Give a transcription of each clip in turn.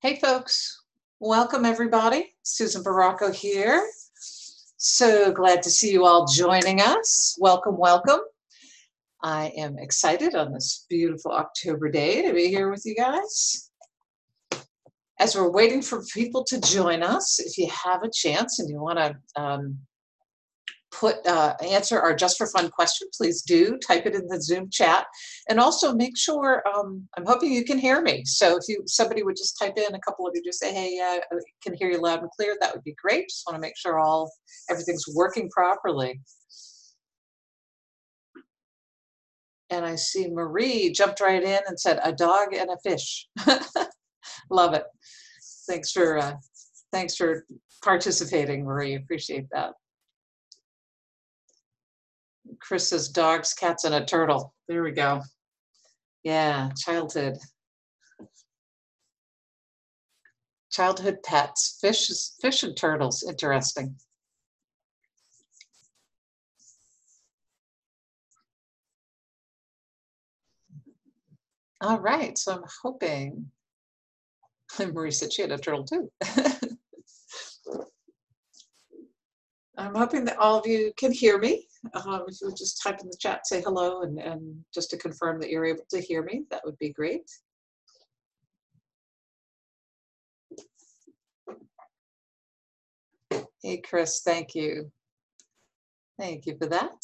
Hey folks, welcome everybody. Susan Baracco here. So glad to see you all joining us. Welcome, welcome. I am excited on this beautiful October day to be here with you guys. As we're waiting for people to join us, if you have a chance and you want to answer our just for fun question, please do type it in the Zoom chat, and also make sure I'm hoping you can hear me. So if somebody would just type in, a couple of you just say, hey, I can hear you loud and clear, that would be great. Just want to make sure everything's working properly. And I see Marie jumped right in and said a dog and a fish. Love it. Thanks for participating, Marie. Appreciate that. Chris says dogs, cats, and a turtle. There we go. Yeah, childhood pets, fish and turtles. Interesting. All right, so I'm hoping, Marie said she had a turtle too. I'm hoping that all of you can hear me. If you would just type in the chat, say hello, and just to confirm that you're able to hear me, that would be great. Hey, Chris, thank you. Thank you for that.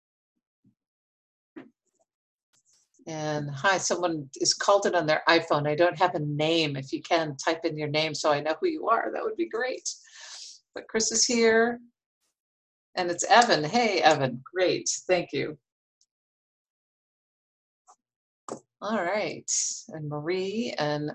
And hi, someone is called it on their iPhone. I don't have a name. If you can, type in your name so I know who you are. That would be great. But Chris is here. And it's Evan. Hey, Evan. Great. Thank you. All right. And Marie and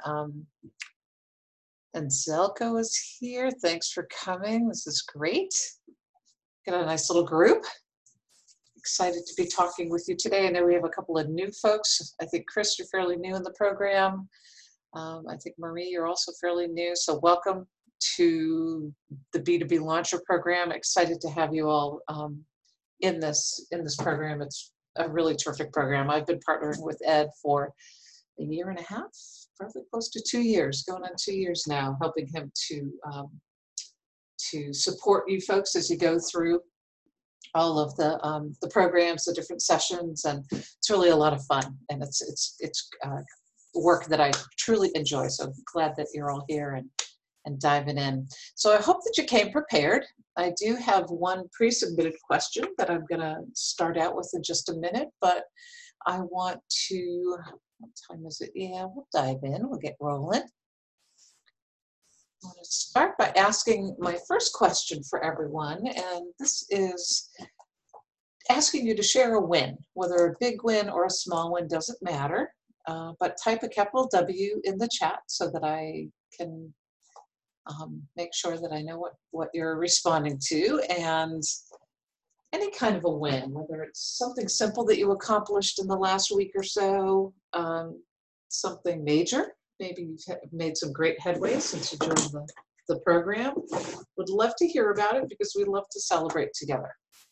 Zelko is here. Thanks for coming. This is great. Got a nice little group. Excited to be talking with you today. I know we have a couple of new folks. I think, Chris, you're fairly new in the program. I think, Marie, you're also fairly new. So welcome to the B2B Launcher program. Excited to have you all in this program. It's a really terrific program. I've been partnering with Ed for a year and a half, probably close to 2 years, going on 2 years now, helping him to support you folks as you go through all of the programs, the different sessions, and it's really a lot of fun, and it's work that I truly enjoy. So I'm glad that you're all here and diving in. So I hope that you came prepared. I do have one pre-submitted question that I'm gonna start out with in just a minute, but I want to, what time is it? Yeah, we'll dive in, we'll get rolling. I want to start by asking my first question for everyone, and this is asking you to share a win, whether a big win or a small win, doesn't matter, but type a capital W in the chat so that I can make sure that I know what you're responding to, and any kind of a win, whether it's something simple that you accomplished in the last week or so, something major. Maybe you've made some great headway since you joined the program. Would love to hear about it because we love to celebrate together.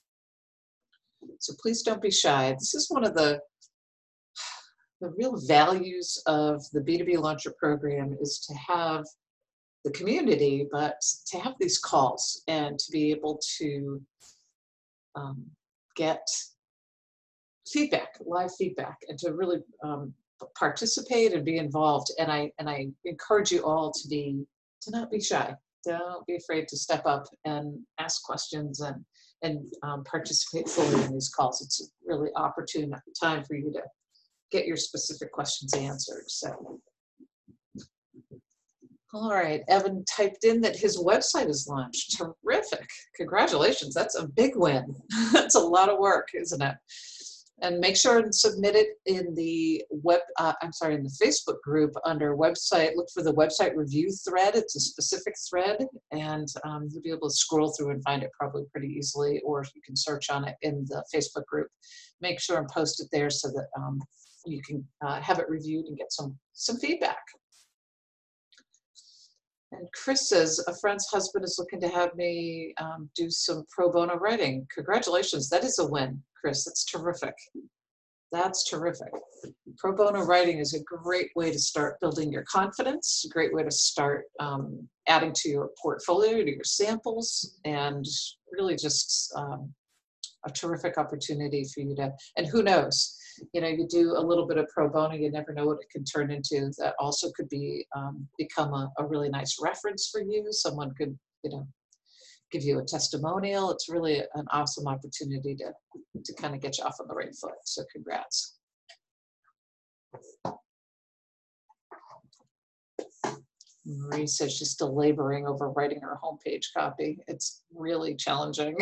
So please don't be shy. This is one of the real values of the B2B Launcher program, is to have the community, but to have these calls and to be able to get feedback, live feedback, and to really participate and be involved. And I encourage you all to not be shy. Don't be afraid to step up and ask questions and participate fully in these calls. It's a really opportune time for you to get your specific questions answered. So, all right, Evan typed in that his website is launched. Terrific. Congratulations. That's a big win. That's a lot of work, isn't it? And make sure and submit it in the in the Facebook group under website. Look for the website review thread. It's a specific thread, and you'll be able to scroll through and find it probably pretty easily, or you can search on it in the Facebook group. Make sure and post it there so that you can have it reviewed and get some feedback. And Chris says, a friend's husband is looking to have me do some pro bono writing. Congratulations, that is a win, Chris, that's terrific. That's terrific. Pro bono writing is a great way to start building your confidence, a great way to start adding to your portfolio, to your samples, and really just a terrific opportunity for you to, and who knows, you do a little bit of pro bono, you never know what it can turn into. That also could be become a really nice reference for you. Someone could, give you a testimonial. It's really an awesome opportunity to kind of get you off on the right foot. So congrats. Marie says she's still laboring over writing her homepage copy. It's really challenging.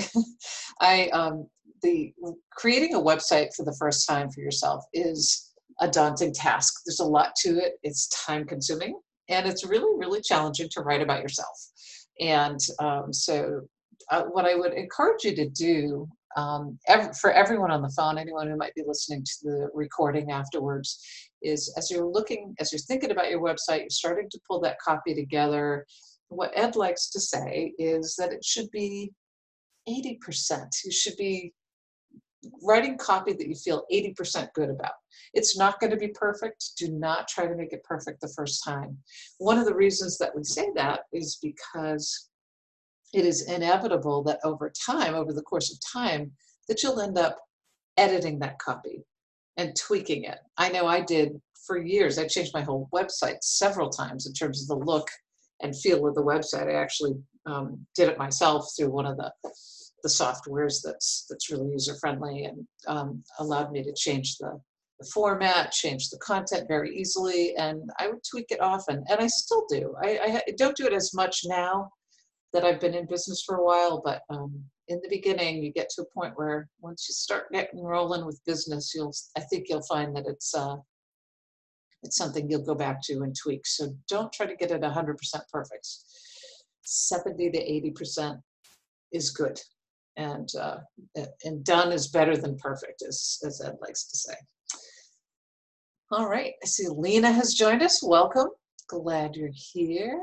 Creating a website for the first time for yourself is a daunting task. There's a lot to it. It's time consuming, and it's really, really challenging to write about yourself. And so what I would encourage you to do, for everyone on the phone, anyone who might be listening to the recording afterwards, is as you're thinking about your website, you're starting to pull that copy together. What Ed likes to say is that it should be 80%. You should be writing copy that you feel 80% good about. It's not going to be perfect. Do not try to make it perfect the first time. One of the reasons that we say that is because it is inevitable that over the course of time, that you'll end up editing that copy and tweaking it. I know I did for years. I changed my whole website several times in terms of the look and feel of the website. I actually did it myself through one of the softwares that's really user-friendly and allowed me to change the format, change the content very easily, and I would tweak it often, and I still do. I don't do it as much now that I've been in business for a while, but in the beginning, you get to a point where once you start getting rolling with business, I think you'll find that it's something you'll go back to and tweak. So don't try to get it 100% perfect. 70 to 80% is good. And done is better than perfect, as Ed likes to say. All right, I see Lena has joined us. Welcome. Glad you're here.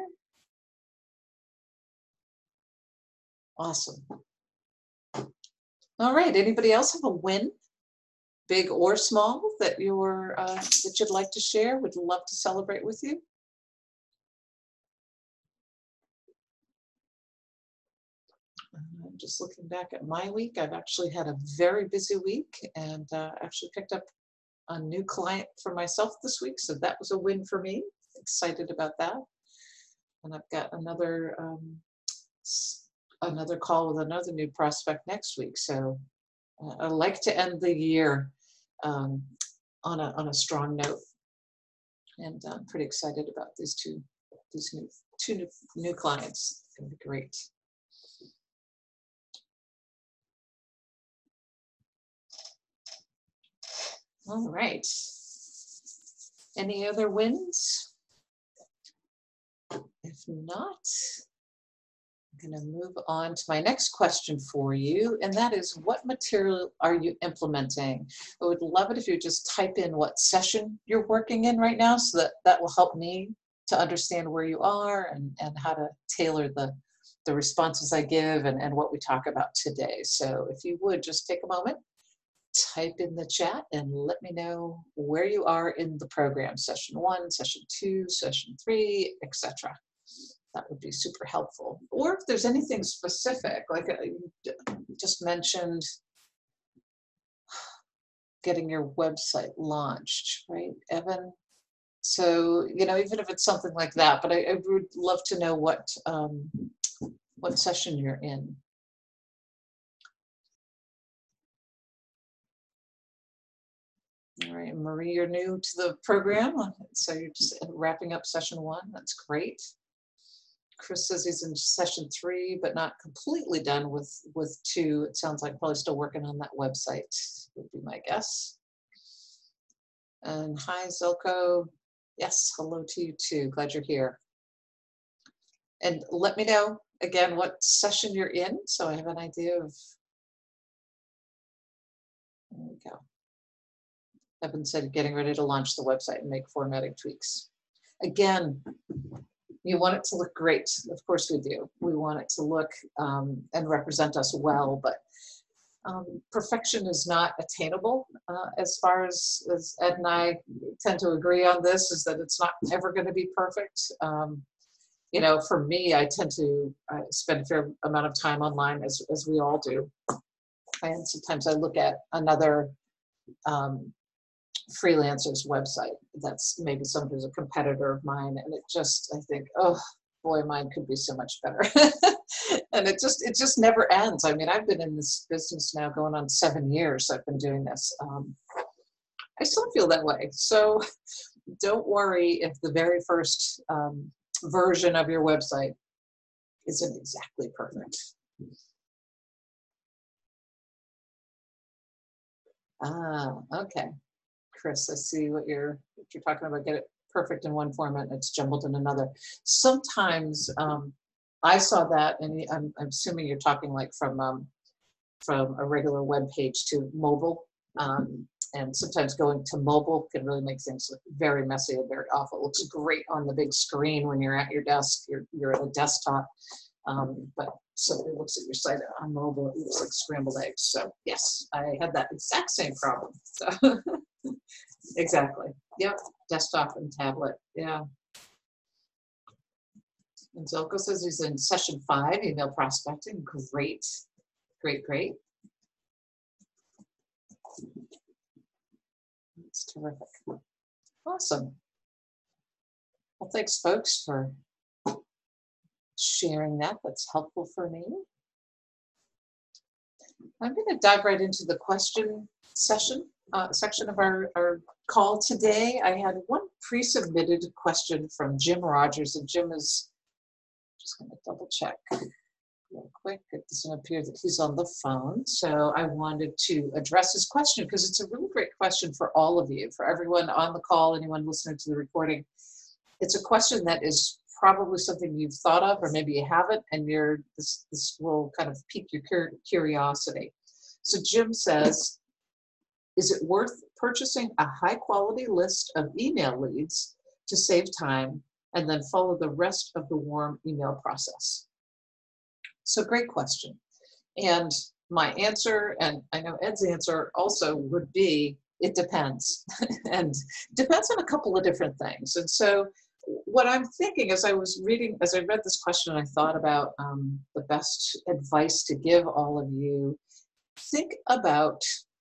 Awesome. All right, anybody else have a win, big or small, that you'd like to share? Would love to celebrate with you. I'm just looking back at my week. I've actually had a very busy week and actually picked up a new client for myself this week. So that was a win for me. Excited about that. And I've got another call with another new prospect next week. So I like to end the year on a strong note. And I'm pretty excited about these two new clients. It's going to be great. All right. Any other wins? If not, I'm going to move on to my next question for you, and that is, what material are you implementing? I would love it if you just type in what session you're working in right now, so that will help me to understand where you are and how to tailor the responses I give and what we talk about today. So if you would just take a moment, type in the chat and let me know where you are in the program, session 1, session 2, session 3, etc. That would be super helpful. Or if there's anything specific, like you just mentioned getting your website launched, right, Evan? So, even if it's something like that, but I would love to know what session you're in. All right, Marie, you're new to the program, so you're just wrapping up session 1. That's great. Chris says he's in session 3, but not completely done with 2. It sounds like probably still working on that website, would be my guess. And hi, Zilko. Yes, hello to you too. Glad you're here. And let me know, again, what session you're in, so I have an idea of. There we go. Evan said getting ready to launch the website and make formatting tweaks. Again, you want it to look great. Of course we do. We want it to look and represent us well, but Perfection is not attainable. As far as Ed and I tend to agree on this, is that it's not ever going to be perfect. You know, for me, I tend to spend a fair amount of time online, as we all do. And sometimes I look at another freelancer's website that's maybe someone who's a competitor of mine, and it just, I think, oh boy, mine could be so much better. And it just never ends. I mean, I've been in this business now going on 7 years. I've been doing this. I still feel that way. So don't worry if the very first version of your website isn't exactly perfect. Okay. Chris, I see what you're talking about. Get it perfect in one format and it's jumbled in another. Sometimes I saw that, and I'm assuming you're talking like from a regular web page to mobile. And sometimes going to mobile can really make things look very messy and very awful. It looks great on the big screen when you're at your desk, you're at a desktop. But somebody looks at your site on mobile, it looks like scrambled eggs. So yes, I had that exact same problem. So exactly. Yep. Desktop and tablet. Yeah. And Zilko says he's in session 5, email prospecting. Great. Great, great. That's terrific. Awesome. Well, thanks, folks, for sharing that. That's helpful for me. I'm going to dive right into the question section of our call today. I had one pre-submitted question from Jim Rogers, and Jim is just going to double check real quick. It doesn't appear that he's on the phone, so I wanted to address his question because it's a really great question for all of you, for everyone on the call, anyone listening to the recording. It's a question that is probably something you've thought of, or maybe you haven't, and this will kind of pique your curiosity. So Jim says, is it worth purchasing a high quality list of email leads to save time and then follow the rest of the warm email process? So great question. And my answer, and I know Ed's answer also would be, it depends. And depends on a couple of different things. And so what I'm thinking as I read this question, I thought about the best advice to give all of you. Think about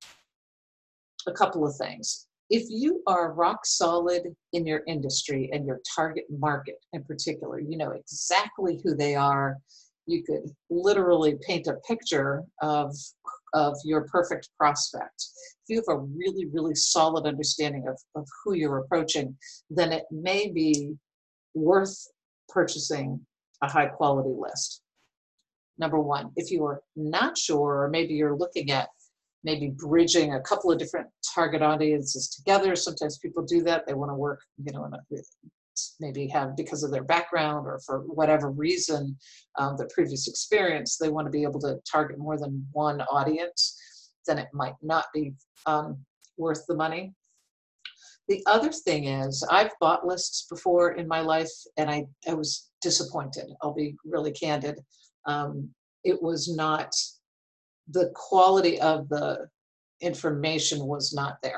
a couple of things. If you are rock solid in your industry and your target market in particular, you know exactly who they are. You could literally paint a picture of your perfect prospect. If you have a really, really solid understanding of who you're approaching, then it may be worth purchasing a high quality list. Number one. If you are not sure, or maybe you're looking at maybe bridging a couple of different target audiences together. Sometimes people do that. They want to work, you know, maybe have, because of their background or for whatever reason, their previous experience, they want to be able to target more than one audience. Then it might not be worth the money. The other thing is, I've bought lists before in my life, and I was disappointed. I'll be really candid. It was not, the quality of the information was not there.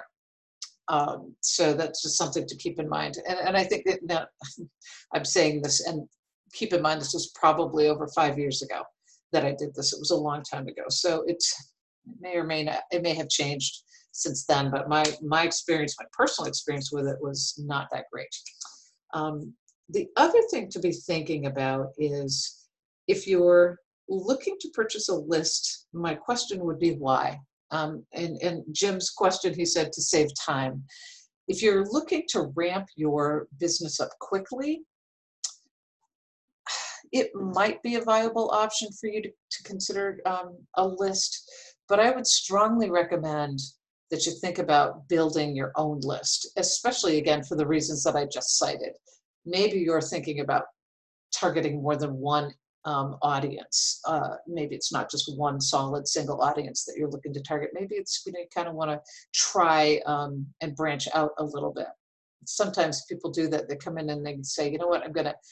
So that's just something to keep in mind. And I think that now I'm saying this, and keep in mind, this was probably over 5 years ago that I did this. It was a long time ago. So it may or may not, it may have changed since then, but my experience, my personal experience with it was not that great. The other thing to be thinking about is, if you're looking to purchase a list, my question would be why? And Jim's question, he said, to save time. If you're looking to ramp your business up quickly, it might be a viable option for you to consider a list, but I would strongly recommend that you think about building your own list, especially, again, for the reasons that I just cited. Maybe you're thinking about targeting more than one audience. Maybe it's not just one solid single audience that you're looking to target. Maybe it's, you kind of want to try and branch out a little bit. Sometimes people do that. They come in and they say, you know what, I'm going to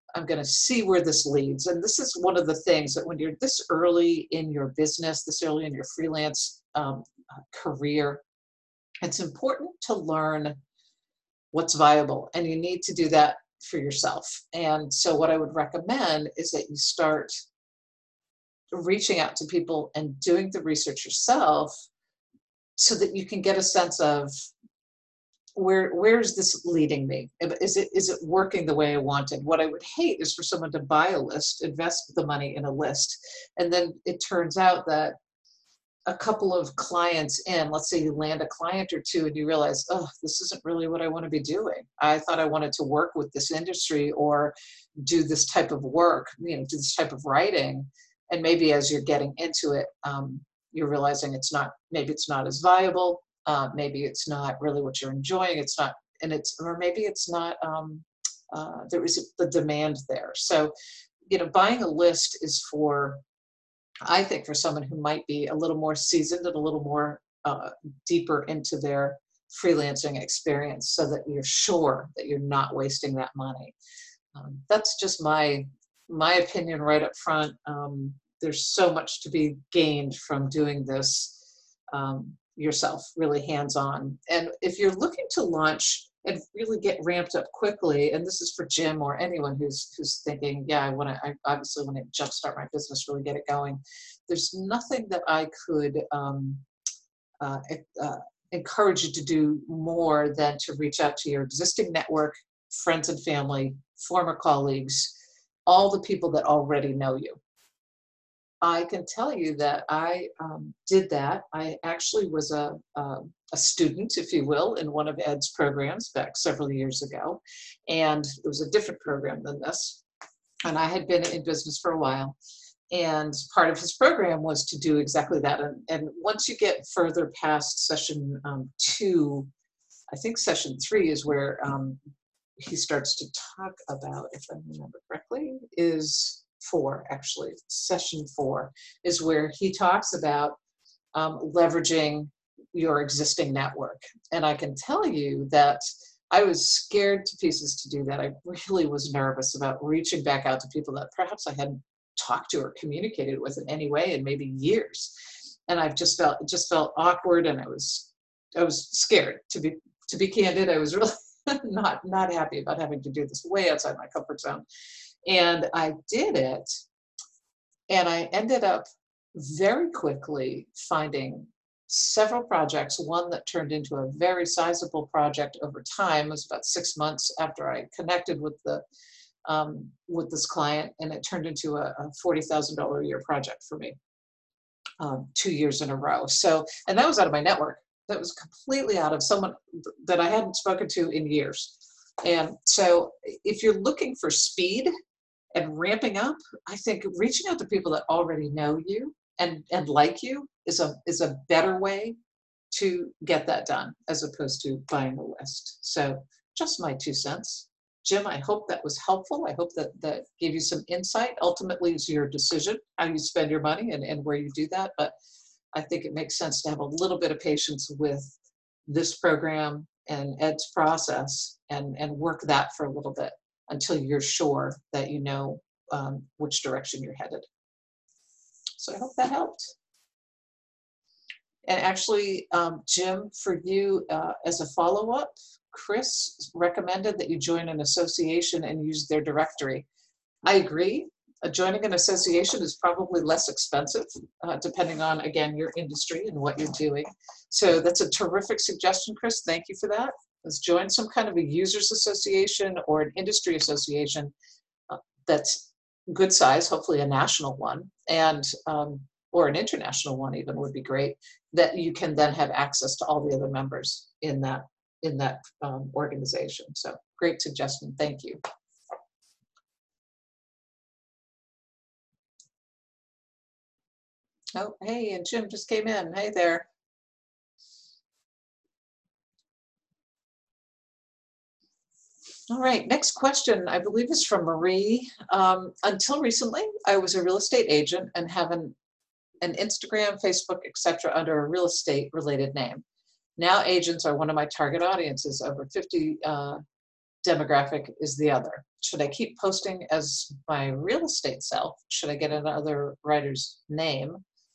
I'm going to see where this leads. And this is one of the things that when you're this early in your business, this early in your freelance career, it's important to learn what's viable, and you need to do that for yourself. And so what I would recommend is that you start reaching out to people and doing the research yourself so that you can get a sense of where's this leading me? Is it working the way I wanted? What I would hate is for someone to buy a list, invest the money in a list, and then it turns out that a couple of clients in, let's say you land a client or two and you realize, oh, this isn't really what I want to be doing. I thought I wanted to work with this industry or do this type of work, do this type of writing. And maybe as you're getting into it, you're realizing maybe it's not as viable. Maybe it's not really what you're enjoying. It's not, or maybe it's not, there is the demand there. So, buying a list is I think for someone who might be a little more seasoned and a little more deeper into their freelancing experience, so that you're sure that you're not wasting that money. That's just my opinion right up front. There's so much to be gained from doing this yourself, really hands-on. And if you're looking to launch and really get ramped up quickly, and this is for Jim or anyone who's thinking, yeah, I obviously want to jumpstart my business, really get it going. There's nothing that I could encourage you to do more than to reach out to your existing network, friends and family, former colleagues, all the people that already know you. I can tell you that I did that. I actually was a student, if you will, in one of Ed's programs back several years ago. And it was a different program than this. And I had been in business for a while. And part of his program was to do exactly that. And once you get further past session 2, I think session 3 is where he starts to talk about, if I remember correctly, is 4, actually. Session 4 is where he talks about leveraging your existing network. And I can tell you that I was scared to pieces to do that. I really was nervous about reaching back out to people that perhaps I hadn't talked to or communicated with in any way in maybe years. And it just felt awkward, and I was scared, to be candid. I was really not happy about having to do this way outside my comfort zone. And I did it, and I ended up very quickly finding several projects, one that turned into a very sizable project over time. It was about 6 months after I connected with this client, and it turned into a $40,000 a year project for me, 2 years in a row. So, and that was out of my network. That was completely out of someone that I hadn't spoken to in years. And so if you're looking for speed and ramping up, I think reaching out to people that already know you and like you is a better way to get that done, as opposed to buying a list. So just my 2 cents. Jim, I hope that was helpful. I hope that gave you some insight. Ultimately, it's your decision how you spend your money and where you do that. But I think it makes sense to have a little bit of patience with this program and Ed's process and work that for a little bit until you're sure that you know which direction you're headed. So I hope that helped. And actually, Jim, for you, as a follow-up, Chris recommended that you join an association and use their directory. I agree. Joining an association is probably less expensive, depending on, again, your industry and what you're doing. So that's a terrific suggestion, Chris. Thank you for that. Let's join some kind of a users association or an industry association that's good size, hopefully a national one, and or an international one even would be great, that you can then have access to all the other members in that organization. So great suggestion. Thank you. Oh, hey, and Jim just came in. Hey there. All right, next question, I believe, is from Marie. Until recently, I was a real estate agent and have an Instagram, Facebook, etc. under a real estate related name. Now agents are one of my target audiences. Over 50 demographic is the other. should I keep posting as my real estate self? Should I get another writer's name?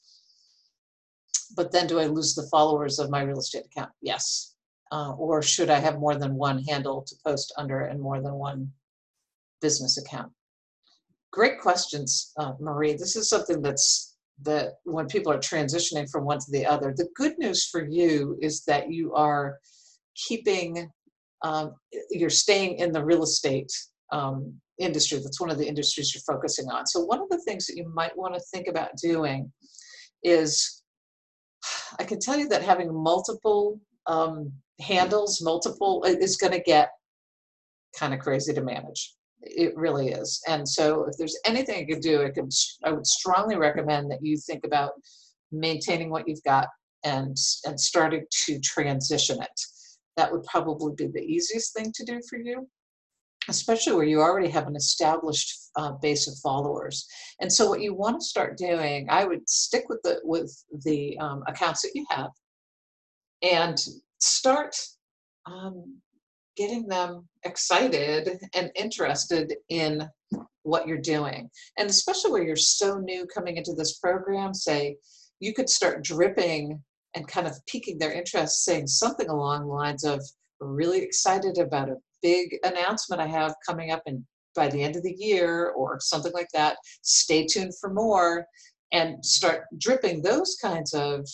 But then do I lose the followers of my real estate account? Yes. Or should I have more than one handle to post under and more than one business account? Great questions, Marie. This is something that when people are transitioning from one to the other, the good news for you is that you are keeping, you're staying in the real estate industry. That's one of the industries you're focusing on. So one of the things that you might want to think about doing is, I can tell you that having multiple handles, is going to get kind of crazy to manage. It really is. And so if there's anything I could do, I would strongly recommend that you think about maintaining what you've got and starting to transition it. That would probably be the easiest thing to do for you, especially where you already have an established base of followers. And so what you want to start doing, I would stick with the accounts that you have and start getting them excited and interested in what you're doing. And especially where you're so new coming into this program, say, you could start dripping and kind of piquing their interest, saying something along the lines of, really excited about a big announcement I have coming up by the end of the year, or something like that. Stay tuned for more, and start dripping those kinds of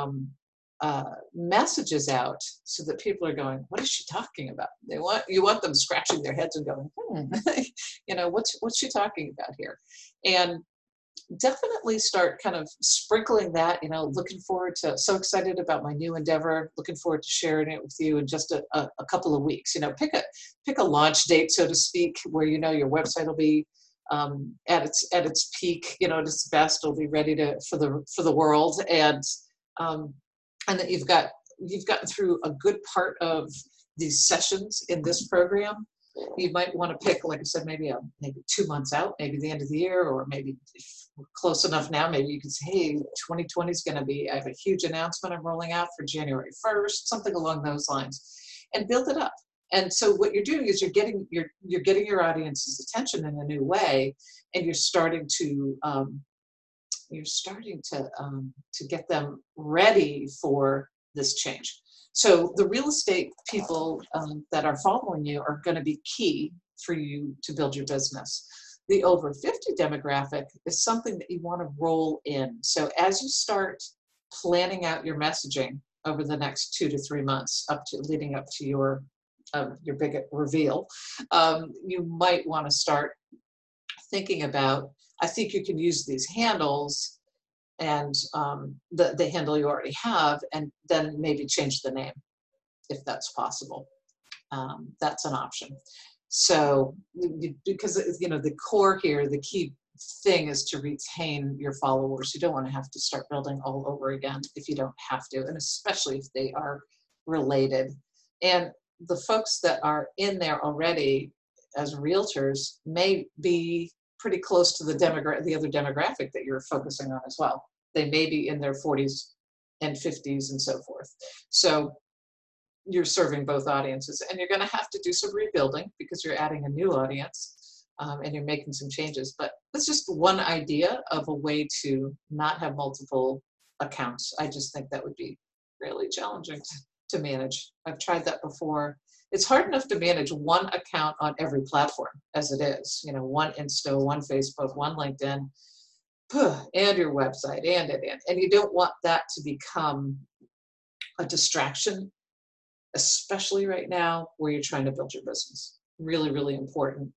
messages out, so that people are going, what is she talking about? You want them scratching their heads and going, what's she talking about here? And definitely start kind of sprinkling that, looking forward to, so excited about my new endeavor, looking forward to sharing it with you in just a couple of weeks. Pick a launch date, so to speak, where your website will be at its peak, at its best. It'll be ready for the world, and that you've gotten through a good part of these sessions in this program. You might want to pick, like I said, maybe 2 months out, maybe the end of the year, or maybe if we're close enough now, maybe you can say, hey, 2020 is going to be, I have a huge announcement I'm rolling out for January 1st, something along those lines, and build it up. And so what you're doing is you're getting your audience's attention in a new way, and you're starting to get them ready for this change. So the real estate people that are following you are going to be key for you to build your business. The over 50 demographic is something that you want to roll in. So as you start planning out your messaging over the next 2 to 3 months, leading up to your big reveal, you might want to start thinking about, I think you can use these handles and the handle you already have, and then maybe change the name if that's possible. That's an option. So because the core here, the key thing is to retain your followers. You don't want to have to start building all over again if you don't have to, and especially if they are related. And the folks that are in there already as realtors may be pretty close to the other demographic that you're focusing on as well. They may be in their 40s and 50s and so forth. So you're serving both audiences, and you're going to have to do some rebuilding because you're adding a new audience, and you're making some changes. But that's just one idea of a way to not have multiple accounts. I just think that would be really challenging to manage. I've tried that before. It's hard enough to manage one account on every platform as it is. One Insta, one Facebook, one LinkedIn, and your website, and you don't want that to become a distraction, especially right now where you're trying to build your business. Really, really important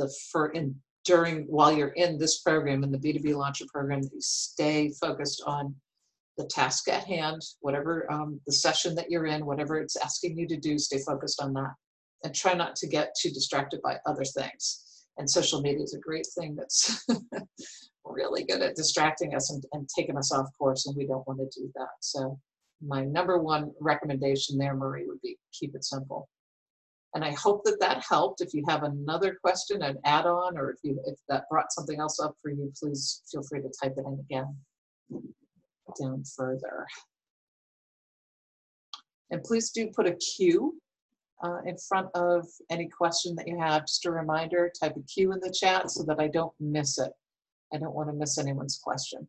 while you're in this program, in the B2B Launcher program, that you stay focused on the task at hand, whatever the session that you're in, whatever it's asking you to do, stay focused on that, and try not to get too distracted by other things. And social media is a great thing that's really good at distracting us and taking us off course, and we don't want to do that. So my number one recommendation there, Marie, would be keep it simple. And I hope that helped. If you have another question, an add-on, or if that brought something else up for you, please feel free to type it in again down further. And please do put a Q in front of any question that you have. Just a reminder, type a Q in the chat so that I don't miss it. I don't want to miss anyone's question.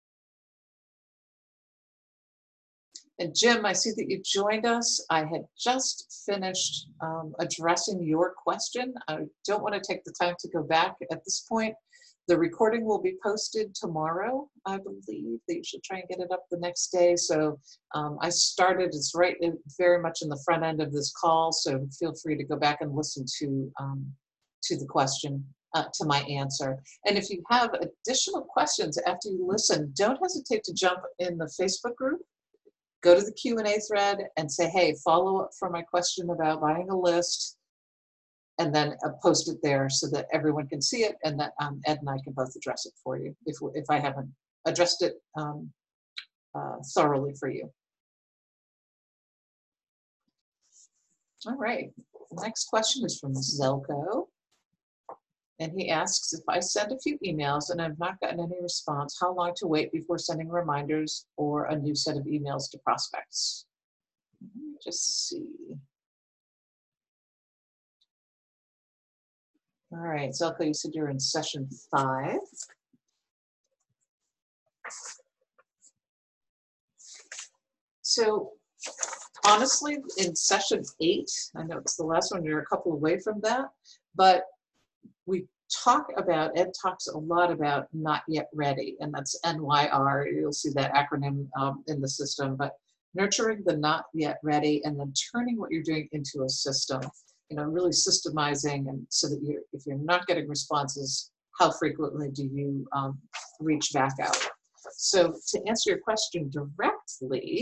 And Jim, I see that you joined us. I had just finished addressing your question. I don't want to take the time to go back at this point. The recording will be posted tomorrow, I believe. They usually try and get it up the next day. So I started, it's very much in the front end of this call, so feel free to go back and listen to the question, to my answer. And if you have additional questions after you listen, don't hesitate to jump in the Facebook group. Go to the Q&A thread and say, hey, follow up for my question about buying a list, and then post it there so that everyone can see it, and that Ed and I can both address it for you if I haven't addressed it thoroughly for you. All right, the next question is from Zelko. And he asks, if I send a few emails and I've not gotten any response, how long to wait before sending reminders or a new set of emails to prospects? Let me just see. All right, Zelko, you said you're in session 5. So honestly, in session 8, I know it's the last one, you're a couple away from that, but we talk about, Ed talks a lot about not yet ready, and that's NYR. You'll see that acronym in the system, but nurturing the not yet ready and then turning what you're doing into a system. You know, really systemizing, and so that if you're not getting responses, how frequently do you reach back out? So to answer your question directly,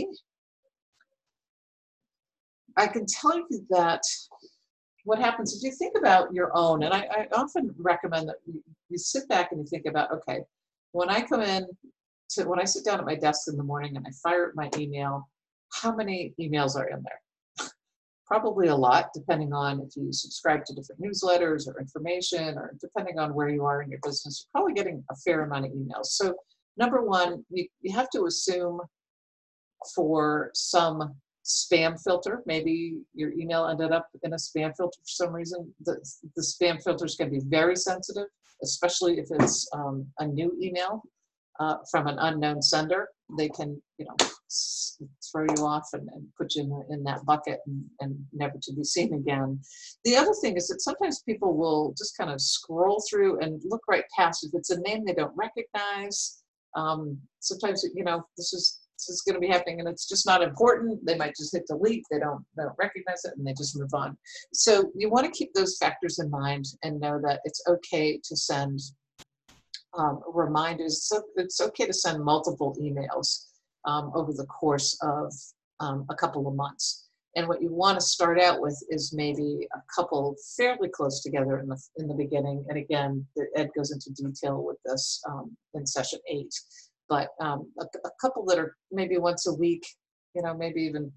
I can tell you that what happens if you think about your own, and I often recommend that you sit back and you think about, okay, when I sit down at my desk in the morning and I fire up my email, how many emails are in there? Probably a lot, depending on if you subscribe to different newsletters or information, or depending on where you are in your business, you're probably getting a fair amount of emails. So number one, you have to assume for some spam filter, maybe your email ended up in a spam filter for some reason. The spam filters can be very sensitive, especially if it's a new email from an unknown sender. They can, throw you off and put you in that bucket and never to be seen again. The other thing is that sometimes people will just kind of scroll through and look right past. If it's a name they don't recognize, sometimes, this is going to be happening and it's just not important. They might just hit delete. They don't recognize it and they just move on. So you want to keep those factors in mind and know that it's okay to send reminders. So it's okay to send multiple emails over the course of a couple of months. And what you want to start out with is maybe a couple fairly close together in the beginning. And again, Ed goes into detail with this in session 8. But a couple that are maybe once a week, maybe even,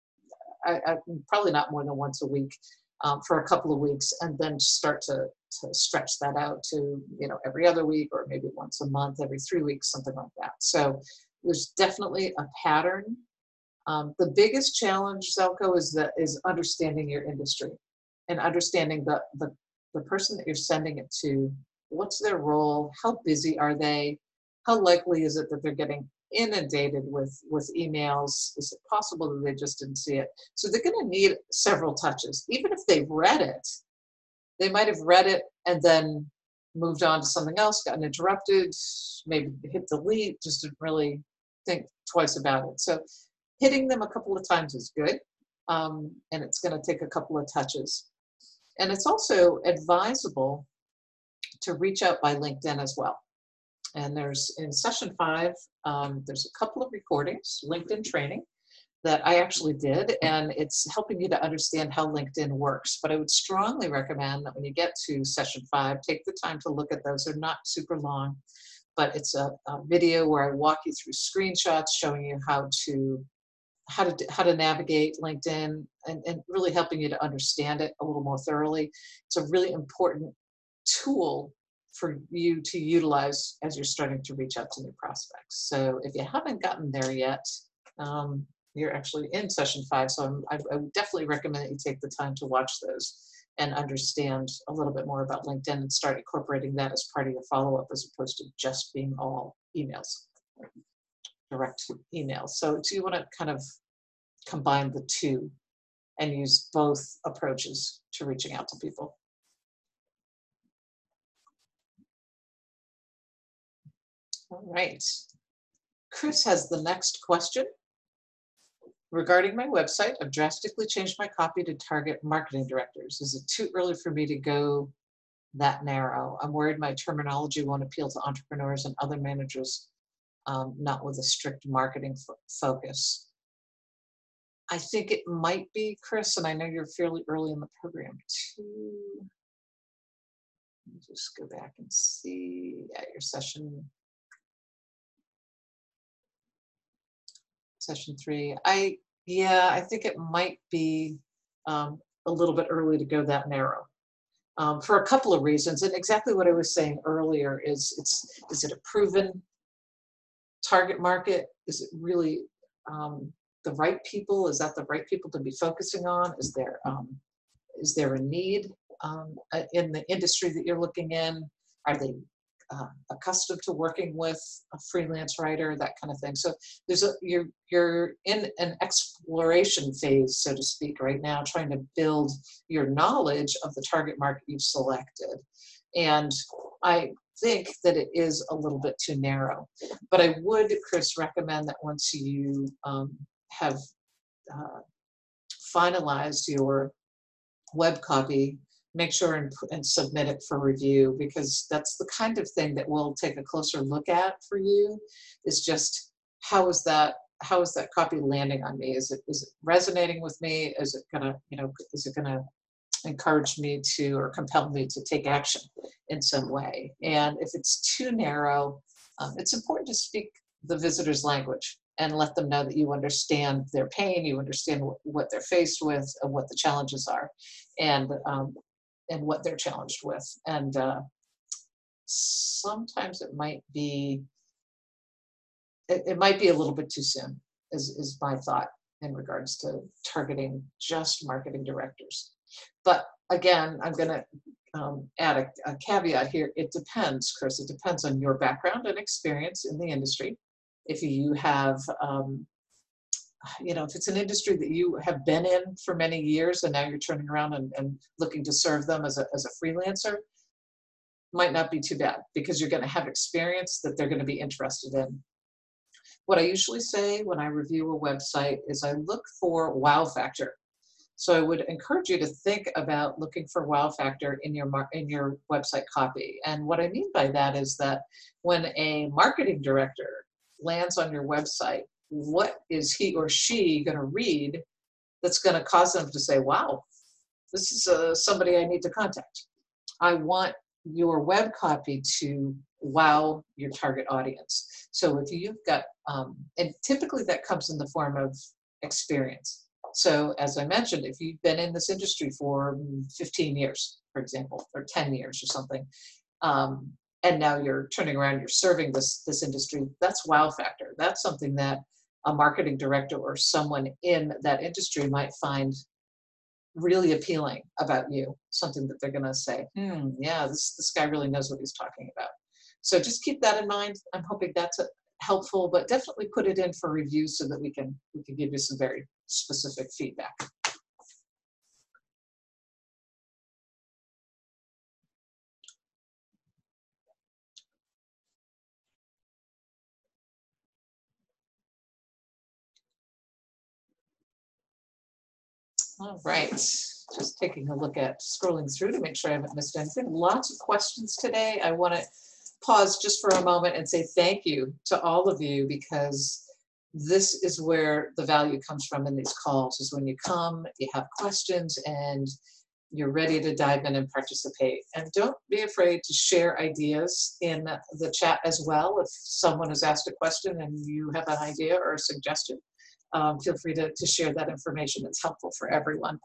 I probably not more than once a week for a couple of weeks, and then start to stretch that out to, every other week, or maybe once a month, every 3 weeks, something like that. So there's definitely a pattern. The biggest challenge, Zelko, is understanding your industry and understanding the person that you're sending it to. What's their role? How busy are they? How likely is it that they're getting inundated with emails? Is it possible that they just didn't see it? So they're going to need several touches. Even if they've read it, they might have read it and then moved on to something else, gotten interrupted, maybe hit delete, just didn't really think twice about it. So hitting them a couple of times is good, and it's going to take a couple of touches. And it's also advisable to reach out by LinkedIn as well. And there's, in session 5, there's a couple of recordings, LinkedIn training, that I actually did, and it's helping you to understand how LinkedIn works. But I would strongly recommend that when you get to session 5, take the time to look at those. They're not super long, but it's a video where I walk you through screenshots showing you how to navigate LinkedIn and really helping you to understand it a little more thoroughly. It's a really important tool for you to utilize as you're starting to reach out to new prospects. So if you haven't gotten there yet, you're actually in session 5, so I would definitely recommend that you take the time to watch those and understand a little bit more about LinkedIn and start incorporating that as part of your follow-up as opposed to just being all emails, direct emails. So do you want to kind of combine the two and use both approaches to reaching out to people? All right. Chris has the next question. Regarding my website, I've drastically changed my copy to target marketing directors. Is it too early for me to go that narrow? I'm worried my terminology won't appeal to entrepreneurs and other managers, not with a strict marketing focus. I think it might be, Chris, and I know you're fairly early in the program too. Let me just go back and see at your session 3. I think it might be a little bit early to go that narrow for a couple of reasons. And exactly what I was saying earlier is it a proven target market? Is it really the right people? Is that the right people to be focusing on? Is there a need in the industry that you're looking in? Are they accustomed to working with a freelance writer, that kind of thing? So you're in an exploration phase, so to speak, right now, trying to build your knowledge of the target market you've selected. And I think that it is a little bit too narrow. But I would, Chris, recommend that once you have finalized your web copy, make sure and submit it for review, because that's the kind of thing that we'll take a closer look at for you, is just how is that copy landing on me? Is it resonating with me? Is it gonna encourage me to or compel me to take action in some way? And if it's too narrow, it's important to speak the visitor's language and let them know that you understand their pain, you understand what they're faced with, and what the challenges are, and what they're challenged with. And sometimes it might be a little bit too soon, is my thought in regards to targeting just marketing directors. But again, I'm going to add a caveat here. It depends, Chris. It depends on your background and experience in the industry. If you have, if it's an industry that you have been in for many years and now you're turning around and looking to serve them as a freelancer, might not be too bad, because you're going to have experience that they're going to be interested in. What I usually say when I review a website is I look for wow factor. So I would encourage you to think about looking for wow factor in your website copy. And what I mean by that is that when a marketing director lands on your website, what is he or she going to read that's going to cause them to say, wow, this is somebody I need to contact? I want your web copy to wow your target audience. So if you've got, and typically that comes in the form of experience. So as I mentioned, if you've been in this industry for 15 years, for example, or 10 years or something, and now you're turning around, you're serving this industry, that's wow factor. That's something that a marketing director or someone in that industry might find really appealing about you, something that they're going to say, yeah, this guy really knows what he's talking about. So just keep that in mind. I'm hoping that's helpful, but definitely put it in for review so that we can give you some very specific feedback. All right, just taking a look at scrolling through to make sure I haven't missed anything. Lots of questions today. I want to pause just for a moment and say thank you to all of you, because this is where the value comes from in these calls, is when you come, you have questions, and you're ready to dive in and participate. And don't be afraid to share ideas in the chat as well. If someone has asked a question and you have an idea or a suggestion, feel free to share that information. It's helpful for everyone.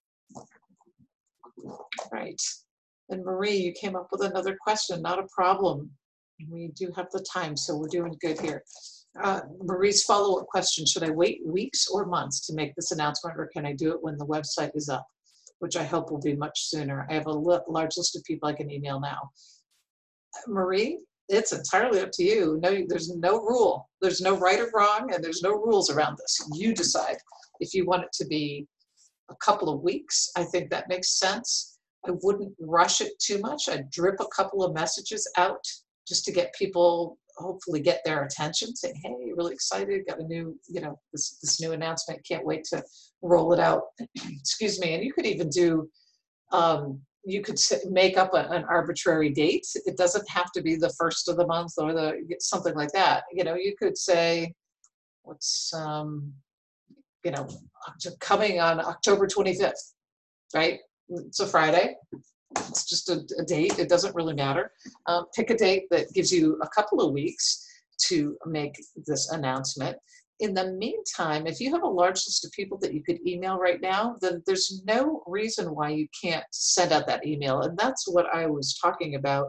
Right. And Marie, you came up with another question. Not a problem. We do have the time, so we're doing good here. Marie's follow-up question, should I wait weeks or months to make this announcement, or can I do it when the website is up? Which I hope will be much sooner. I have a large list of people I can email now. Marie, it's entirely up to you. No, there's no rule. There's no right or wrong, and there's no rules around this. You decide. If you want it to be a couple of weeks, I think that makes sense. I wouldn't rush it too much. I'd drip a couple of messages out just to get people, hopefully get their attention, saying, hey, really excited, got a new, this new announcement, can't wait to roll it out. Excuse me. And you could even do, you could make up an arbitrary date. It doesn't have to be the first of the month or something like that. You could say, what's, coming on October 25th, right? It's a Friday. It's just a date. It doesn't really matter. Pick a date that gives you a couple of weeks to make this announcement. In the meantime, if you have a large list of people that you could email right now, then there's no reason why you can't send out that email. And that's what I was talking about.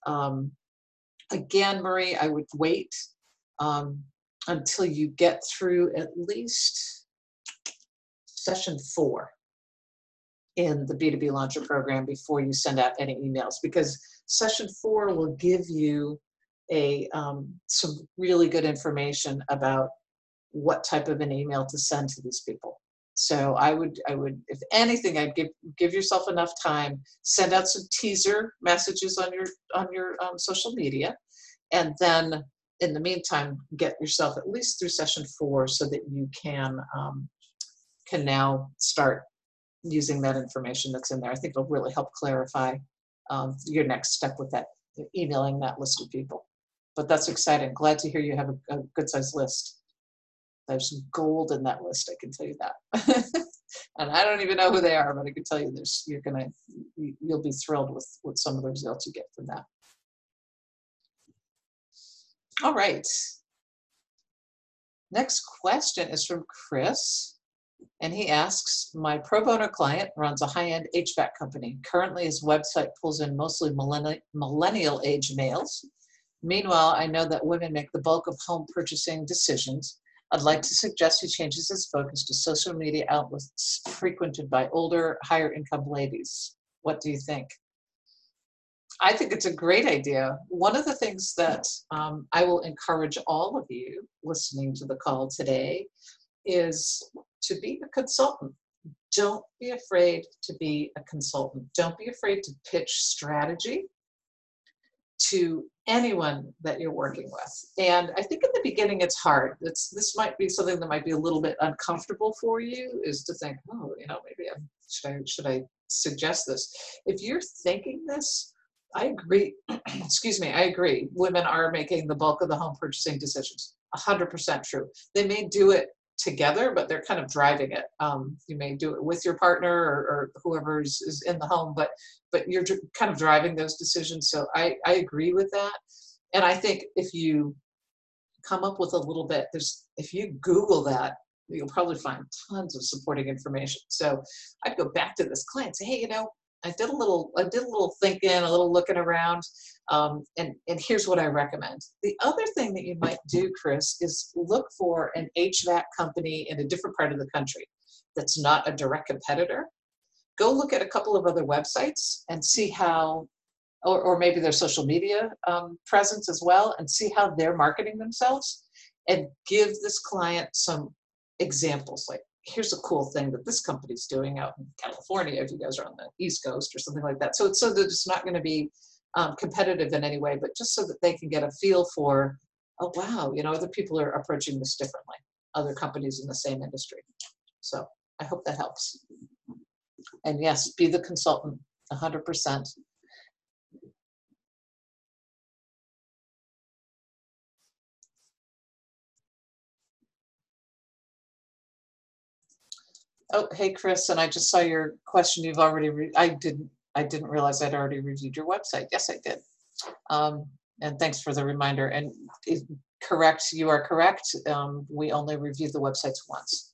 Again, Marie, I would wait until you get through at least session 4 in the B2B Launcher program before you send out any emails, because session 4 will give you some really good information about what type of an email to send to these people. So I would, if anything, I'd give yourself enough time, send out some teaser messages on your social media, and then in the meantime, get yourself at least through session 4 so that you can now start using that information that's in there. I think it'll really help clarify your next step with that, emailing that list of people. But that's exciting. Glad to hear you have a good sized list. There's gold in that list, I can tell you that. And I don't even know who they are, but I can tell you you'll be thrilled with some of the results you get from that. All right. Next question is from Chris. And he asks, my pro bono client runs a high-end HVAC company. Currently, his website pulls in mostly millennial age males. Meanwhile, I know that women make the bulk of home purchasing decisions. I'd like to suggest he changes his focus to social media outlets frequented by older, higher income ladies. What do you think? I think it's a great idea. One of the things that I will encourage all of you listening to the call today is to be a consultant. Don't be afraid to be a consultant. Don't be afraid to pitch strategy to anyone that you're working with. And I think in the beginning it's hard. This might be something that might be a little bit uncomfortable for you, is to think, oh, maybe should I suggest this? If you're thinking this, I agree. Excuse me, I agree. Women are making the bulk of the home purchasing decisions. 100% true. They may do it together, but they're kind of driving it. You may do it with your partner or whoever is in the home, but you're kind of driving those decisions. So I agree with that. And I think if you come up with a little bit, if you Google that, you'll probably find tons of supporting information. So I'd go back to this client and say, hey, I did a little thinking, a little looking around, and here's what I recommend. The other thing that you might do, Chris, is look for an HVAC company in a different part of the country that's not a direct competitor. Go look at a couple of other websites and see how, or maybe their social media presence as well, and see how they're marketing themselves, and give this client some examples, like, here's a cool thing that this company's doing out in California if you guys are on the East Coast or something like that. So that it's not going to be competitive in any way, but just so that they can get a feel for, oh, wow, other people are approaching this differently, other companies in the same industry. So I hope that helps. And yes, be the consultant, 100%. Oh, hey, Chris, and I just saw your question. You've already, I didn't realize I'd already reviewed your website. Yes, I did. And thanks for the reminder. And correct, you are correct. We only review the websites once.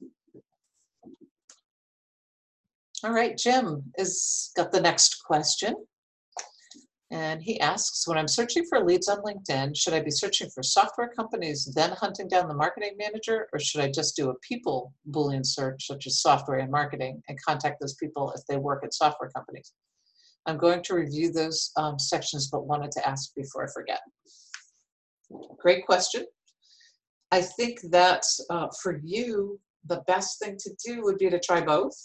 All right, Jim has got the next question. And he asks, when I'm searching for leads on LinkedIn, should I be searching for software companies, then hunting down the marketing manager, or should I just do a people Boolean search, such as software and marketing, and contact those people if they work at software companies? I'm going to review those sections, but wanted to ask before I forget. Great question. I think that for you, the best thing to do would be to try both.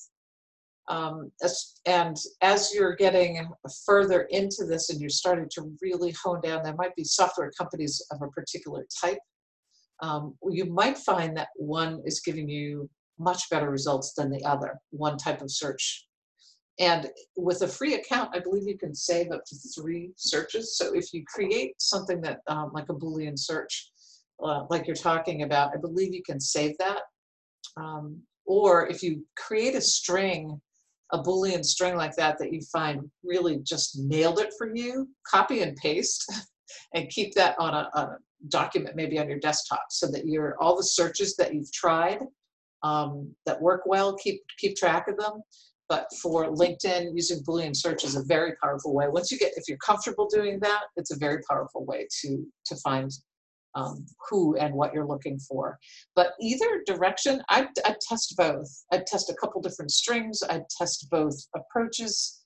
And as you're getting further into this and you're starting to really hone down, there might be software companies of a particular type. You might find that one is giving you much better results than the other, one type of search. And with a free account, I believe you can save up to 3 searches. So if you create something that like a Boolean search, like you're talking about, I believe you can save that. Or if you create a string, a Boolean string like that you find really just nailed it for you, copy and paste and keep that on a document maybe on your desktop so that all the searches that you've tried that work well, keep track of them. But for LinkedIn, using Boolean search is a very powerful way. If you're comfortable doing that, it's a very powerful way to find who and what you're looking for. But either direction, I'd test both. I'd test a couple different strings. I'd test both approaches.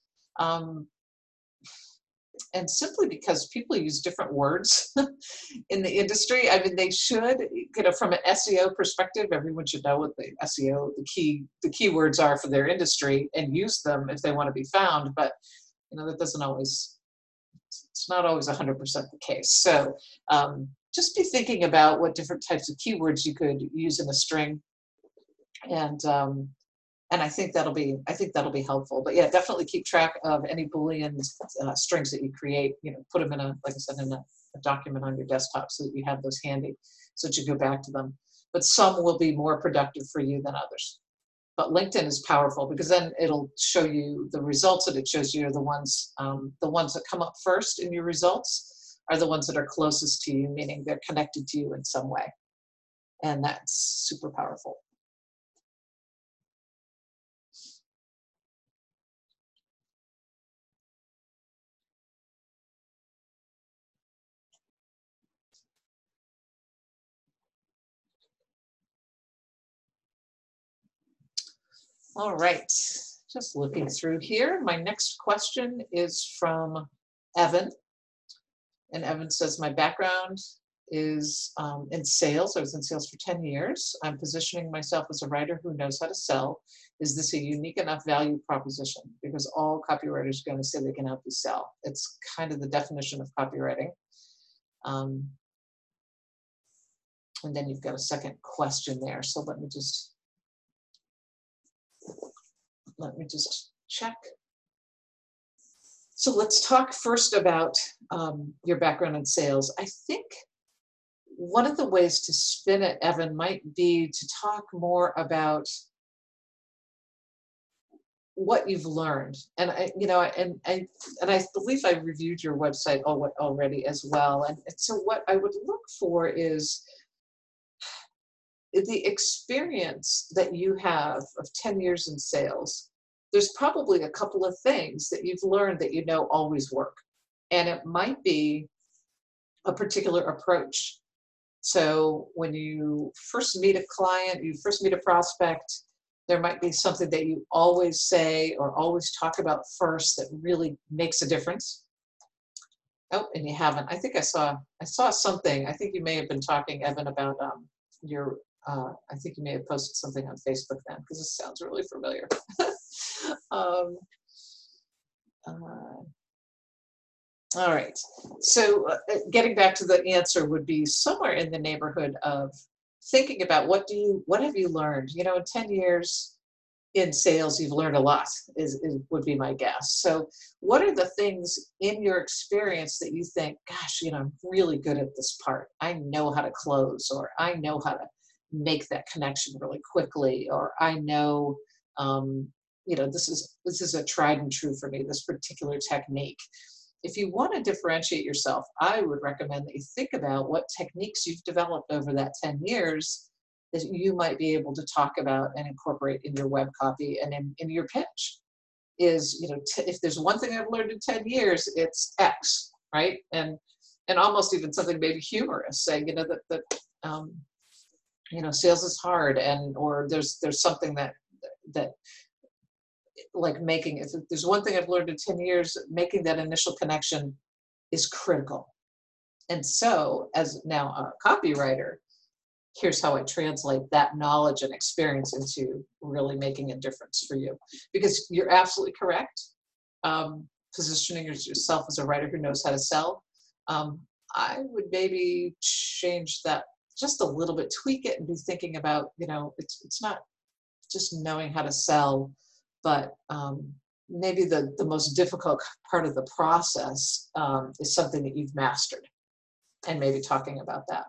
And simply because people use different words in the industry, I mean, they should, from an SEO perspective, everyone should know what the SEO, the keywords are for their industry and use them if they want to be found. But, that doesn't always, it's not always 100% the case. So just be thinking about what different types of keywords you could use in a string. And I think that'll be helpful. But yeah, definitely keep track of any Boolean strings that you create. Put them in like I said, in a document on your desktop so that you have those handy, so that you go back to them. But some will be more productive for you than others. But LinkedIn is powerful because then it'll show you the results that it shows you are the ones that come up first in your results are the ones that are closest to you, meaning they're connected to you in some way, and that's super powerful. All right, just looking through here. My next question is from Evan. And Evan says, my background is in sales. I was in sales for 10 years. I'm positioning myself as a writer who knows how to sell. Is this a unique enough value proposition? Because all copywriters are going to say they can help you sell. It's kind of the definition of copywriting. And then you've got a second question there. So let me just check. So let's talk first about your background in sales. I think one of the ways to spin it, Evan, might be to talk more about what you've learned. And I believe I reviewed your website already as well. And so what I would look for is the experience that you have of 10 years in sales. There's probably a couple of things that you've learned that always work. And it might be a particular approach. So when you first meet a client, you first meet a prospect, there might be something that you always say or always talk about first that really makes a difference. Oh, and you haven't. I think I saw something. I think you may have been talking, Evan, about I think you may have posted something on Facebook then, because this sounds really familiar. All right. So getting back to the answer would be somewhere in the neighborhood of thinking about what have you learned? In 10 years in sales, you've learned a lot, would be my guess. So what are the things in your experience that you think, gosh, I'm really good at this part. I know how to close, or I know how to make that connection really quickly, or I know, this is a tried and true for me, this particular technique. If you want to differentiate yourself, I would recommend that you think about what techniques you've developed over that 10 years that you might be able to talk about and incorporate in your web copy and in your pitch. is, if there's one thing I've learned in 10 years, it's X, right? And almost even something maybe humorous, saying, um, sales is hard, or there's something that like making, if there's one thing I've learned in 10 years, making that initial connection is critical. And so as now a copywriter, here's how I translate that knowledge and experience into really making a difference for you. Because you're absolutely correct. Positioning yourself as a writer who knows how to sell. I would maybe change that just a little bit, tweak it, and be thinking about, it's not just knowing how to sell, but maybe the most difficult part of the process is something that you've mastered, and maybe talking about that.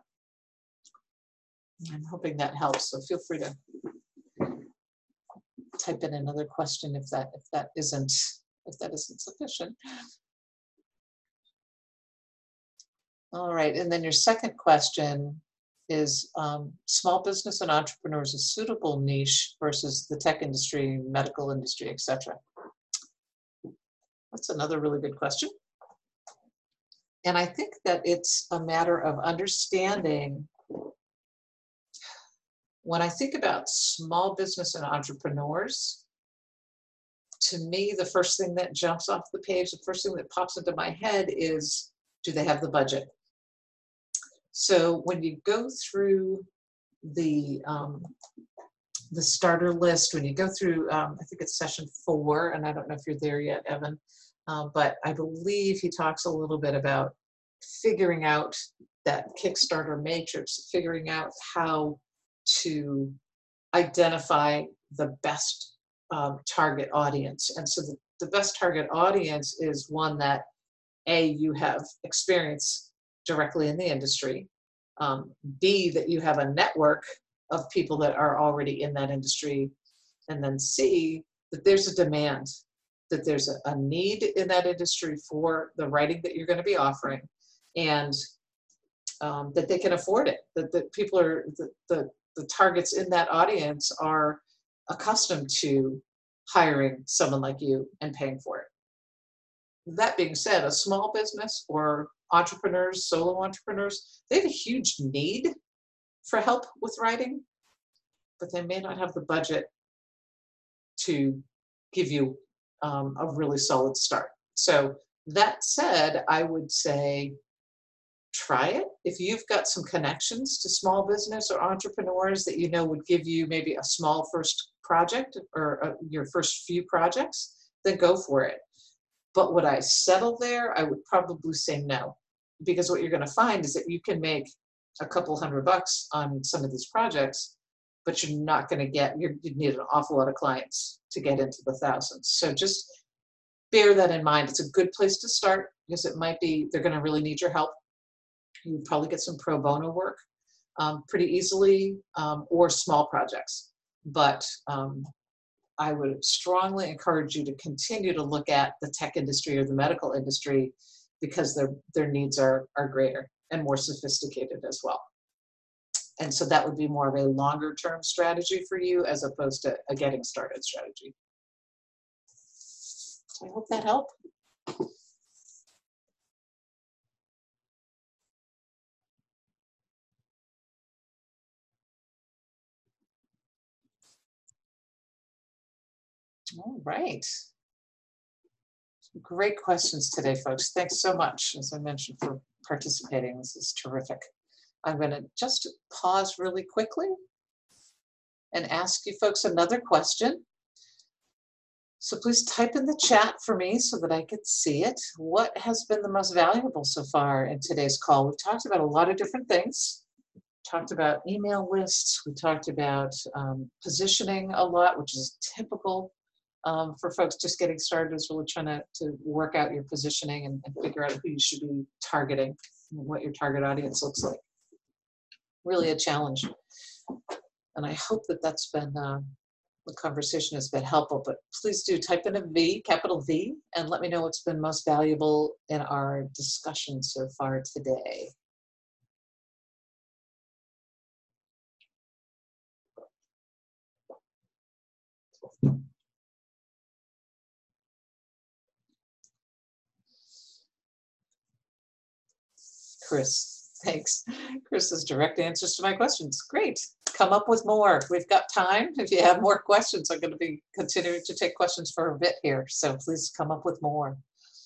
I'm hoping that helps. So feel free to type in another question if that isn't sufficient. All right, and then your second question is small business and entrepreneurs a suitable niche versus the tech industry, medical industry, etc. That's another really good question. And I think that it's a matter of understanding. When I think about small business and entrepreneurs, to me, the first thing that jumps off the page, the first thing that pops into my head is, do they have the budget? So when you go through the starter list, when you go through, I think it's session 4, and I don't know if you're there yet, Evan, but I believe he talks a little bit about figuring out that Kickstarter matrix, figuring out how to identify the best target audience. And so the best target audience is one that, A, you have experience directly in the industry, B, that you have a network of people that are already in that industry, and then C, that there's a demand, that there's a need in that industry for the writing that you're going to be offering, and that they can afford it, that people are, the targets in that audience are accustomed to hiring someone like you and paying for it. That being said, a small business or entrepreneurs, solo entrepreneurs, they have a huge need for help with writing, but they may not have the budget to give you a really solid start. So that said, I would say try it. If you've got some connections to small business or entrepreneurs that would give you maybe a small first project or your first few projects, then go for it. But would I settle there? I would probably say no, because what you're going to find is that you can make a couple $100 on some of these projects, but you're not going to get, you need an awful lot of clients to get into the thousands. So just bear that in mind. It's a good place to start, because it might be, they're going to really need your help. You would probably get some pro bono work pretty easily, or small projects. But I would strongly encourage you to continue to look at the tech industry or the medical industry, because their needs are greater and more sophisticated as well. And so that would be more of a longer term strategy for you, as opposed to a getting started strategy. So I hope that helped. All right. Great questions today, folks. Thanks so much, as I mentioned, for participating. This is terrific. I'm going to just pause really quickly and ask you folks another question. So please type in the chat for me so that I can see it. What has been the most valuable so far in today's call? We've talked about a lot of different things. We talked about email lists. We talked about positioning a lot, which is typical for folks just getting started, is really trying to work out your positioning and figure out who you should be targeting and what your target audience looks like. Really a challenge. And I hope that that's been, the conversation has been helpful, but please do type in a V, capital V, and let me know what's been most valuable in our discussion so far today. Chris, thanks. Chris has direct answers to my questions. Great. Come up with more. We've got time. If you have more questions, I'm going to be continuing to take questions for a bit here. So please come up with more.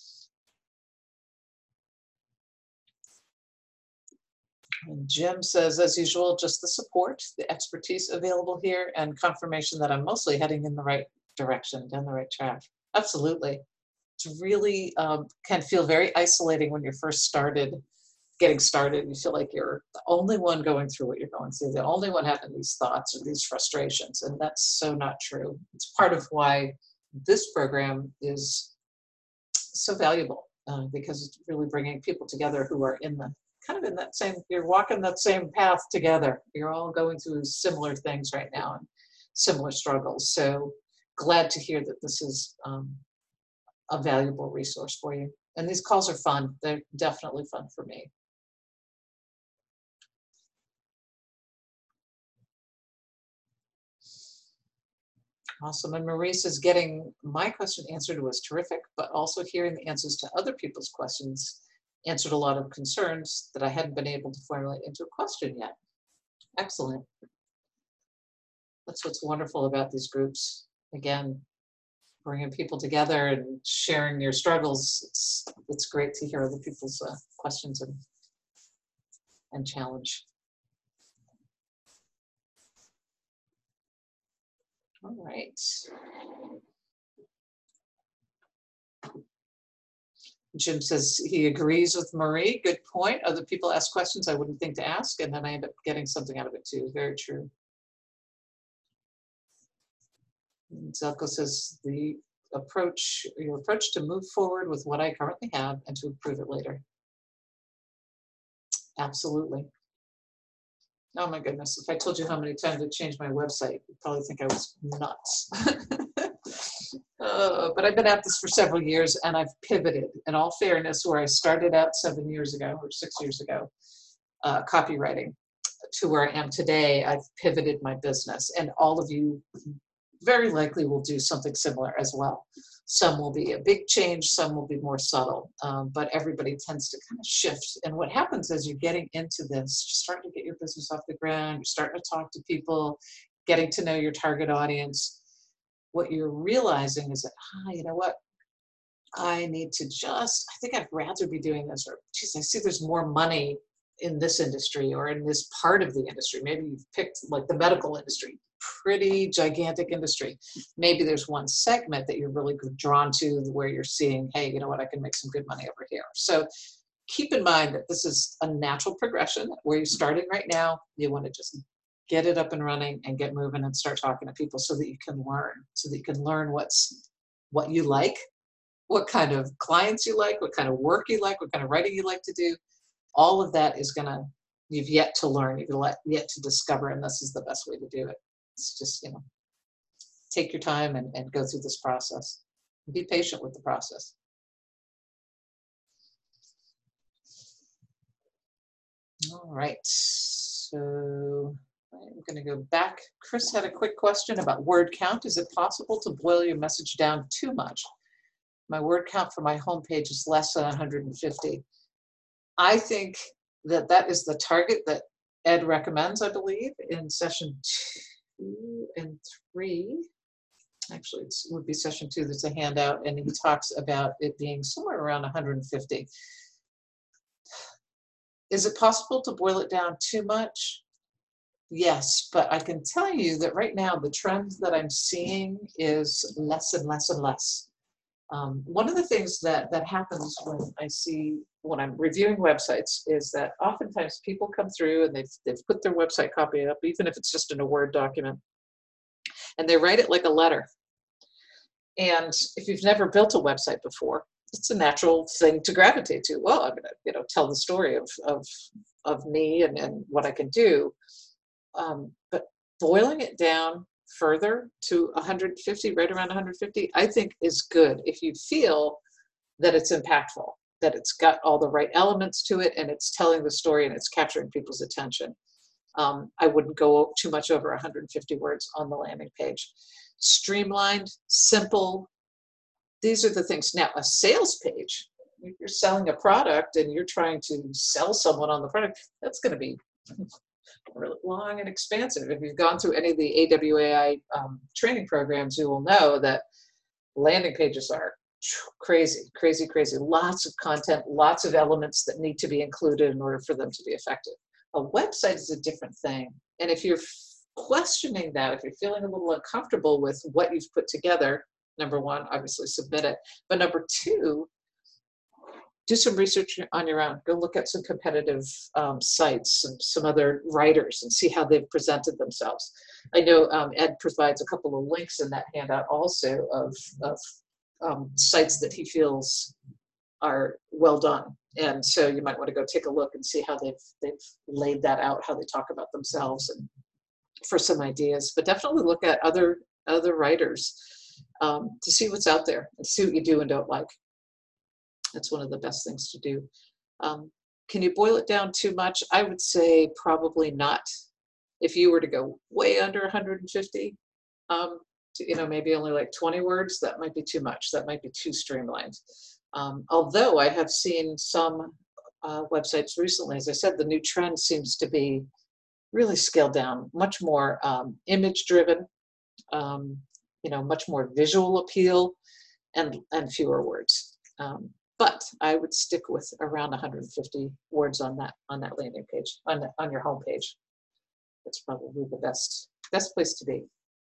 And Jim says, as usual, just the support, the expertise available here, and confirmation that I'm mostly heading in the right direction, down the right track. Absolutely. It's really can feel very isolating when you're first getting started. You feel like you're the only one going through what you're going through, the only one having these thoughts or these frustrations, and that's so not true. It's part of why this program is so valuable because it's really bringing people together who are in the kind of in that same, you're walking that same path together. You're all going through similar things right now and similar struggles. So glad to hear that this is a valuable resource for you. And these calls are fun. They're definitely fun for me. Awesome. And Marie says, getting my question answered was terrific, but also hearing the answers to other people's questions answered a lot of concerns that I hadn't been able to formulate into a question yet. Excellent. That's what's wonderful about these groups. Again, bringing people together and sharing your struggles. It's great to hear other people's questions and challenge. All right. Jim says he agrees with Marie. Good point. Other people ask questions I wouldn't think to ask, and then I end up getting something out of it too. Very true. And Zelko says your approach to move forward with what I currently have and to improve it later. Absolutely. Oh my goodness, if I told you how many times I changed my website, you'd probably think I was nuts. But I've been at this for several years and I've pivoted. In all fairness, where I started out 7 years ago or 6 years ago, copywriting, to where I am today, I've pivoted my business. And all of you very likely will do something similar as well. Some will be a big change, some will be more subtle, but everybody tends to kind of shift. And what happens as you're getting into this, you're starting to get your business off the ground, you're starting to talk to people, getting to know your target audience. What you're realizing is that, you know what, I need to I think I'd rather be doing this, or geez, I see there's more money in this industry or in this part of the industry. Maybe you've picked like the medical industry, pretty gigantic industry. Maybe there's one segment that you're really drawn to where you're seeing, hey, you know what, I can make some good money over here. So keep in mind that this is a natural progression where you're starting right now. You want to just get it up and running and get moving and start talking to people so that you can learn what you like, what kind of clients you like, what kind of work you like, what kind of writing you like to do. All of that you've yet to learn, you've yet to discover, and this is the best way to do it. It's just, take your time and go through this process. Be patient with the process. All right, so I'm going to go back. Chris had a quick question about word count. Is it possible to boil your message down too much? My word count for my homepage is less than 150. I think that is the target that Ed recommends, I believe, in session 2 and 3. Actually, it would be session 2. There's a handout, and he talks about it being somewhere around 150. Is it possible to boil it down too much? Yes, but I can tell you that right now the trend that I'm seeing is less and less and less. One of the things that happens when I'm reviewing websites is that oftentimes people come through and they've put their website copy up, even if it's just in a Word document, and they write it like a letter. And if you've never built a website before, it's a natural thing to gravitate to. Well, I'm going to tell the story of me and what I can do. But boiling it down further to 150, right around 150, I think is good if you feel that it's impactful, that it's got all the right elements to it and it's telling the story and it's capturing people's attention. I wouldn't go too much over 150 words on the landing page. Streamlined, simple, these are the things. Now, a sales page If you're selling a product and you're trying to sell someone on the product, that's going to be really long and expansive. If you've gone through any of the AWAI training programs, you will know that landing pages are crazy, crazy, crazy. Lots of content, lots of elements that need to be included in order for them to be effective. A website is a different thing. And if you're questioning that, if you're feeling a little uncomfortable with what you've put together, number one, obviously submit it. But number two, do some research on your own. Go look at some competitive sites and some other writers and see how they've presented themselves. I know Ed provides a couple of links in that handout also of sites that he feels are well done. And so you might want to go take a look and see how they've laid that out, how they talk about themselves, and for some ideas. But definitely look at other writers to see what's out there and see what you do and don't like. That's one of the best things to do. Can you boil it down too much? I would say probably not. If you were to go way under 150, maybe only like 20 words, that might be too much. That might be too streamlined. Although I have seen some websites recently, as I said, the new trend seems to be really scaled down, much more image driven, much more visual appeal, and fewer words. But I would stick with around 150 words on that landing page, on your home page. That's probably the best place to be.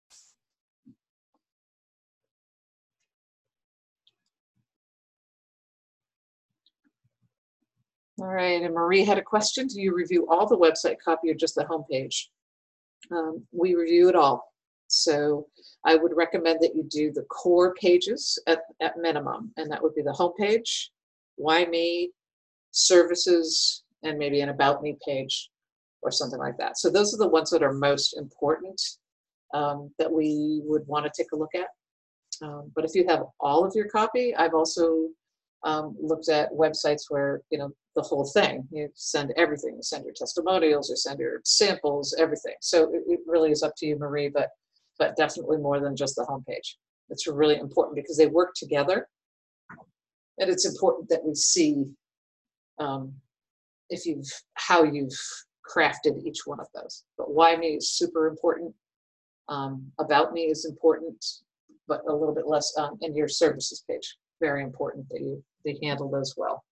All right, and Marie had a question. Do you review all the website copy or just the home page? We review it all. So I would recommend that you do the core pages at minimum, and that would be the home page, Why Me, services, and maybe an About Me page or something like that. So those are the ones that are most important that we would want to take a look at. But if you have all of your copy, I've also looked at websites where, the whole thing, you send everything, you send your testimonials, you send your samples, everything. So it really is up to you, Marie, but definitely more than just the homepage. It's really important because they work together, and it's important that we see how you've crafted each one of those. But Why Me is super important. About Me is important, but a little bit less. And your services page, very important that they handle those well.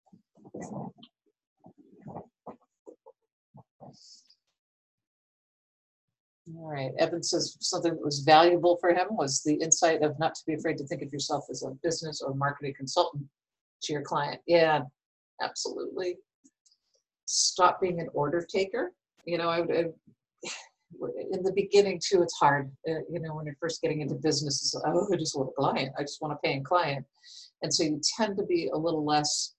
All right, Evan says something that was valuable for him was the insight of not to be afraid to think of yourself as a business or marketing consultant to your client. Yeah, absolutely. Stop being an order taker. In the beginning too, it's hard. When you're first getting into business, it's like, I just want a client. I just want a paying client. And so you tend to be a little less,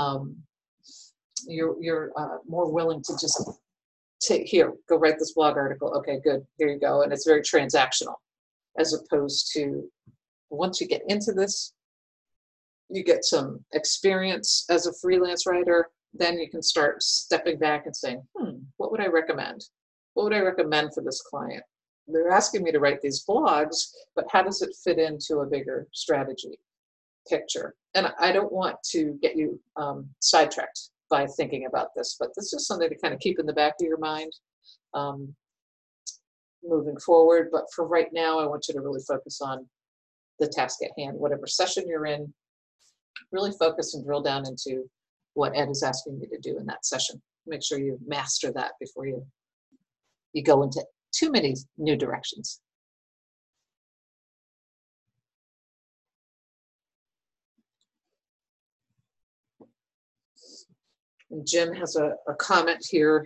you're more willing to just go write this blog article. Okay, good, here you go. And it's very transactional, as opposed to once you get into this, you get some experience as a freelance writer, then you can start stepping back and saying, what would I recommend? What would I recommend for this client? They're asking me to write these blogs, but how does it fit into a bigger strategy picture? And I don't want to get you sidetracked by thinking about this, but this is something to kind of keep in the back of your mind moving forward. But for right now, I want you to really focus on the task at hand. Whatever session you're in, really focus and drill down into what Ed is asking you to do in that session. Make sure you master that before you go into too many new directions. And Jim has a comment here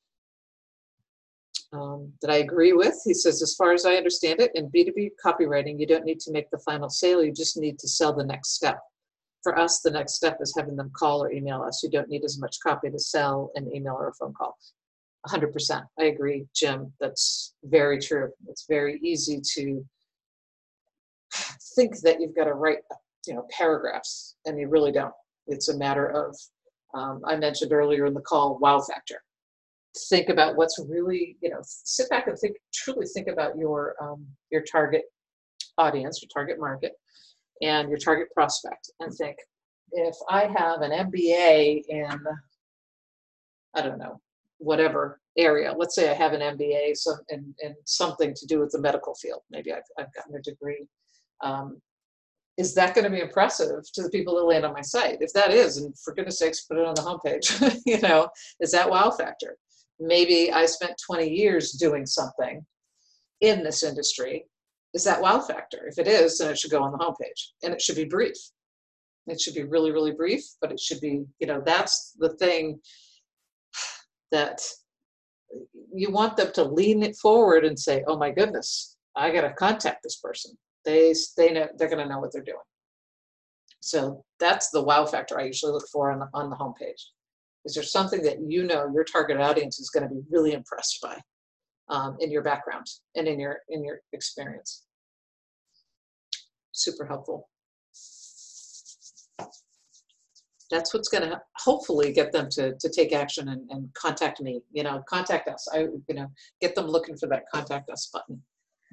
that I agree with. He says, as far as I understand it, in B2B copywriting, you don't need to make the final sale. You just need to sell the next step. For us, the next step is having them call or email us. You don't need as much copy to sell an email or a phone call. 100%. I agree, Jim. That's very true. It's very easy to think that you've got to write, paragraphs, and you really don't. It's a matter of, I mentioned earlier in the call, wow factor. Think about what's really, sit back and truly think about your target audience, your target market, and your target prospect, and think, if I have an MBA in, I don't know, whatever area, let's say I have an MBA in something to do with the medical field, maybe I've gotten a degree. Is that going to be impressive to the people that land on my site? If that is, and for goodness sakes, put it on the homepage, is that wow factor? Maybe I spent 20 years doing something in this industry. Is that wow factor? If it is, then it should go on the homepage, and it should be brief. It should be really, really brief, but it should be, that's the thing that you want them to lean it forward and say, oh my goodness, I got to contact this person. They know, they're going to know what they're doing. So that's the wow factor I usually look for on the homepage. Is there something that your target audience is going to be really impressed by in your background and in your experience? Super helpful. That's what's going to hopefully get them to take action and contact me. Contact us. Get them looking for that contact us button.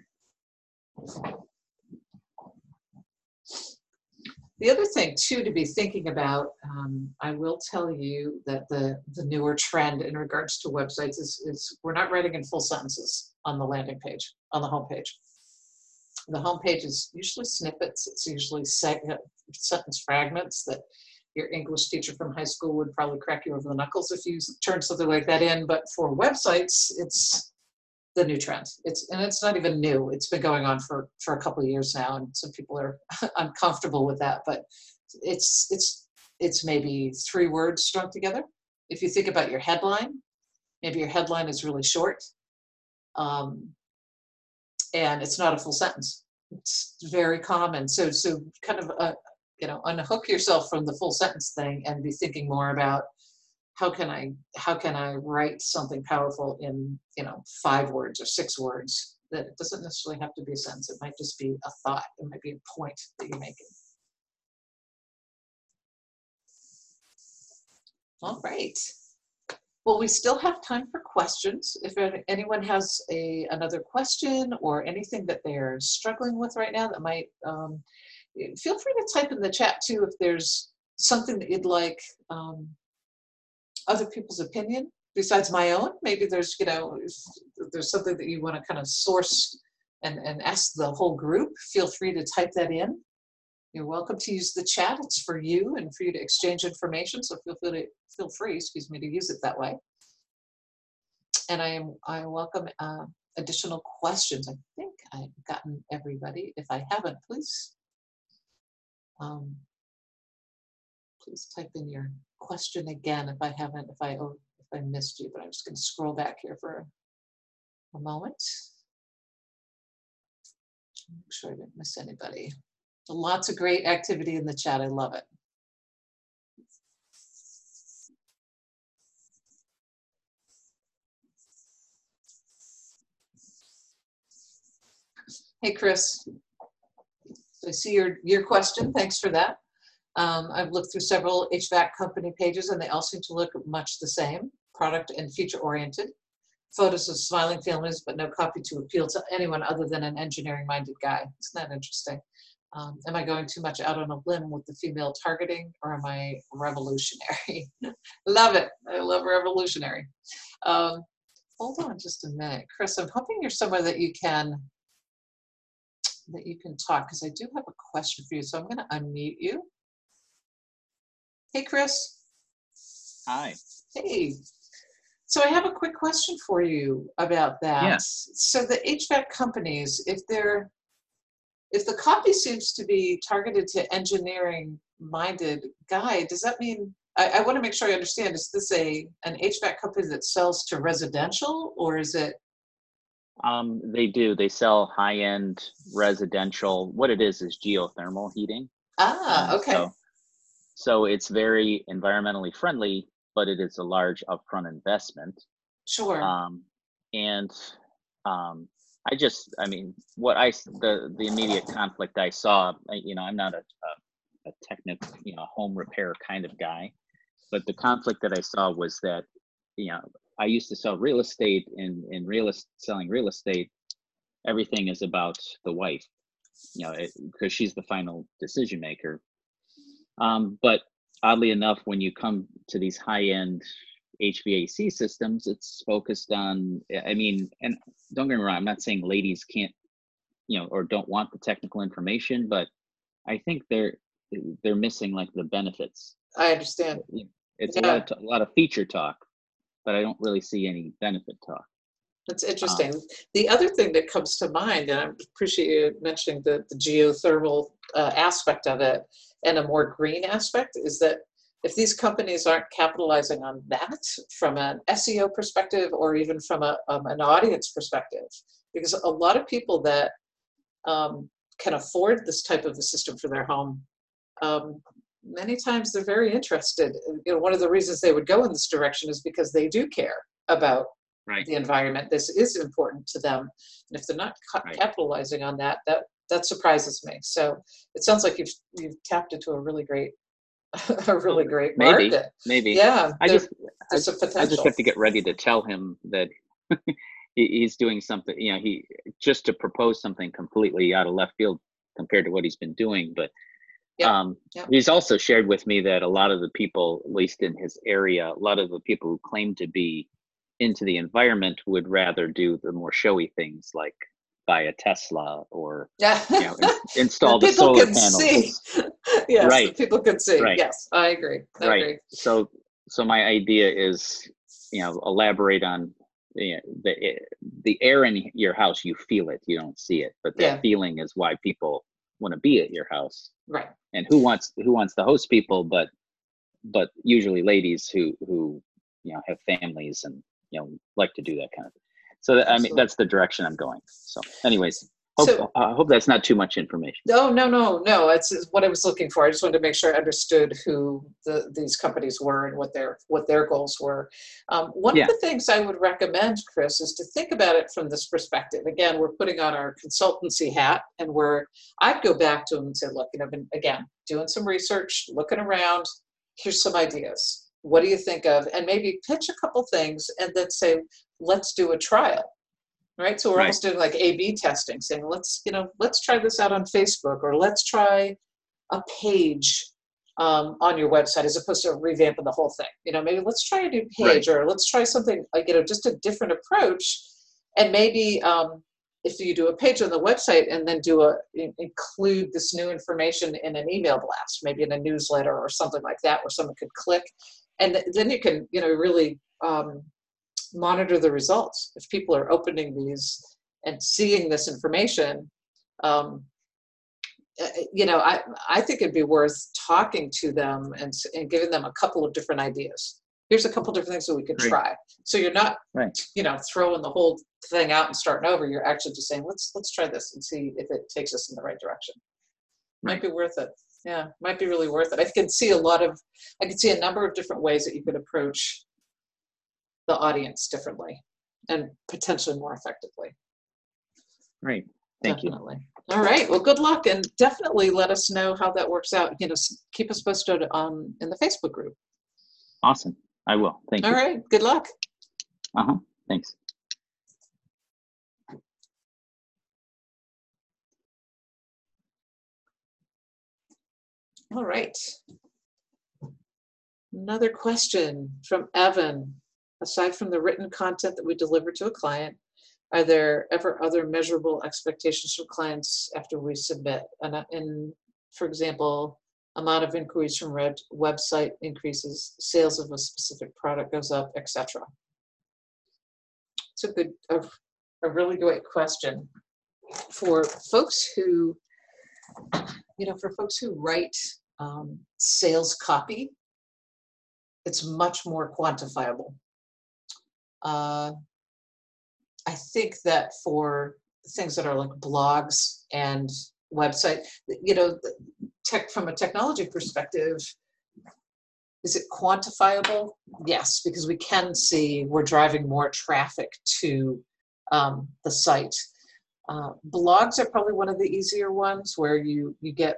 The other thing too to be thinking about, I will tell you that the newer trend in regards to websites is we're not writing in full sentences on the landing page, on the homepage. The homepage is usually snippets. It's usually sentence fragments that your English teacher from high school would probably crack you over the knuckles if you turned something like that in. But for websites, it's the new trend. It's not even new. It's been going on for a couple of years now, and some people are uncomfortable with that. But it's maybe 3 words strung together. If you think about your headline, maybe your headline is really short, and it's not a full sentence. It's very common. So kind of unhook yourself from the full sentence thing and be thinking more about how can I write something powerful in 5 words or 6 words. That it doesn't necessarily have to be a sentence. It might just be a thought. It might be a point that you're making. All right. Well, we still have time for questions. If anyone has another question or anything that they're struggling with right now that might, feel free to type in the chat too if there's something that you'd like other people's opinion besides my own. Maybe there's, if there's something that you want to kind of source and ask the whole group, feel free to type that in. You're welcome to use the chat. It's for you and for you to exchange information. So feel free, to use it that way. And I welcome additional questions. I think I've gotten everybody. If I haven't, please type in your question again if I haven't, if I missed you. But I'm just going to scroll back here for a moment. Make sure I didn't miss anybody. Lots of great activity in the chat. I love it. Hey, Chris. So I see your question. Thanks for that. I've looked through several HVAC company pages and they all seem to look much the same, product and feature oriented. Photos of smiling families, but no copy to appeal to anyone other than an engineering minded guy. Isn't that interesting? Am I going too much out on a limb with the female targeting, or am I revolutionary? Love it. I love revolutionary. Hold on just a minute. Chris, I'm hoping you're somewhere that you can talk, because I do have a question for you. So I'm going to unmute you. Hey, Chris. Hi. Hey. So I have a quick question for you about that. Yeah. So the HVAC companies, if the copy seems to be targeted to engineering-minded guy, does that mean, I want to make sure I understand, is this an HVAC company that sells to residential, or is it? They do. They sell high-end residential. What it is geothermal heating. Okay. So it's very environmentally friendly, but it is a large upfront investment. Sure. The immediate conflict I saw, I'm not a technical, home repair kind of guy, but the conflict that I saw was that, I used to sell real estate, and selling real estate, everything is about the wife, because she's the final decision maker. But oddly enough, when you come to these high-end HVAC systems, it's focused on, I mean, and don't get me wrong, I'm not saying ladies can't, or don't want the technical information, but I think they're missing like the benefits. I understand. It's Yeah, a lot of feature talk, but I don't really see any benefit talk. that's Um, interesting. The other thing that comes to mind, and I appreciate you mentioning the geothermal aspect of it and a more green aspect, is that if these companies aren't capitalizing on that from an SEO perspective or even from an audience perspective, because a lot of people that can afford this type of a system for their home, many times they're very interested. One of the reasons they would go in this direction is because they do care about right, the environment. This is important to them, and if they're not right. capitalizing on that, that surprises me. So it sounds like you've tapped into a really great a really great Maybe, market. maybe. Yeah, I just, I, there's a I just potential. have to get ready to tell him that he's doing something. He just to propose something completely out of left field compared to what he's been doing. But Yep, yep, he's also shared with me that a lot of the people, at least in his area, a lot of the people who claim to be into the environment would rather do the more showy things like buy a Tesla or yeah. install The the people solar can see. panels. Yes, the Right, people can see. right. Yes, I agree. I Right. agree. So my idea is, elaborate on the air in your house. You feel it, you don't see it, but that Yeah, feeling is why people want to be at your house. right. And who wants to host people, but usually ladies who have families and like to do that kind of thing. So that, I mean, Absolutely. that's the direction I'm going. So, anyways, So, hope that's not too much information. no, no, no, no. It's what I was looking for. I just wanted to make sure I understood who these companies were and what their goals were. One of Yeah. the things I would recommend, Chris, is to think about it from this perspective. Again, we're putting on our consultancy hat, and I'd go back to them and say, look, I've been again doing some research, looking around. Here's some ideas. What do you think of? And maybe pitch a couple things, and then say, let's do a trial. Right, so we're Right. almost doing like A/B testing, saying let's try this out on Facebook, or let's try a page on your website as opposed to revamping the whole thing. Maybe let's try a new Right. page, or let's try something like just a different approach, and maybe if you do a page on the website and then include this new information in an email blast, maybe in a newsletter or something like that, where someone could click, and then you can really monitor the results. If people are opening these and seeing this information, um, I think it'd be worth talking to them and giving them a couple of different ideas. Here's a couple different things that we could Great. try. So you're not, Right. throwing the whole thing out and starting over. You're actually just saying, let's try this and see if it takes us in the right direction. Might Right. be worth it. Yeah, might be really worth it. I can see a number of different ways that you could approach the audience differently and potentially more effectively. Right. Thank you. Definitely. All right. Well, good luck, and definitely let us know how that works out. Keep us posted in the Facebook group. Awesome. I will. Thank All you. right. Good luck. Thanks. All right. Another question from Evan. Aside from the written content that we deliver to a client, are there ever other measurable expectations from clients after we submit? And for example, amount of inquiries from website increases, sales of a specific product goes up, etc. It's a really great question for folks who, write sales copy. It's much more quantifiable. I think that for things that are like blogs and website, from a technology perspective, is it quantifiable? Yes, because we can see we're driving more traffic to the site. Blogs are probably one of the easier ones where you get,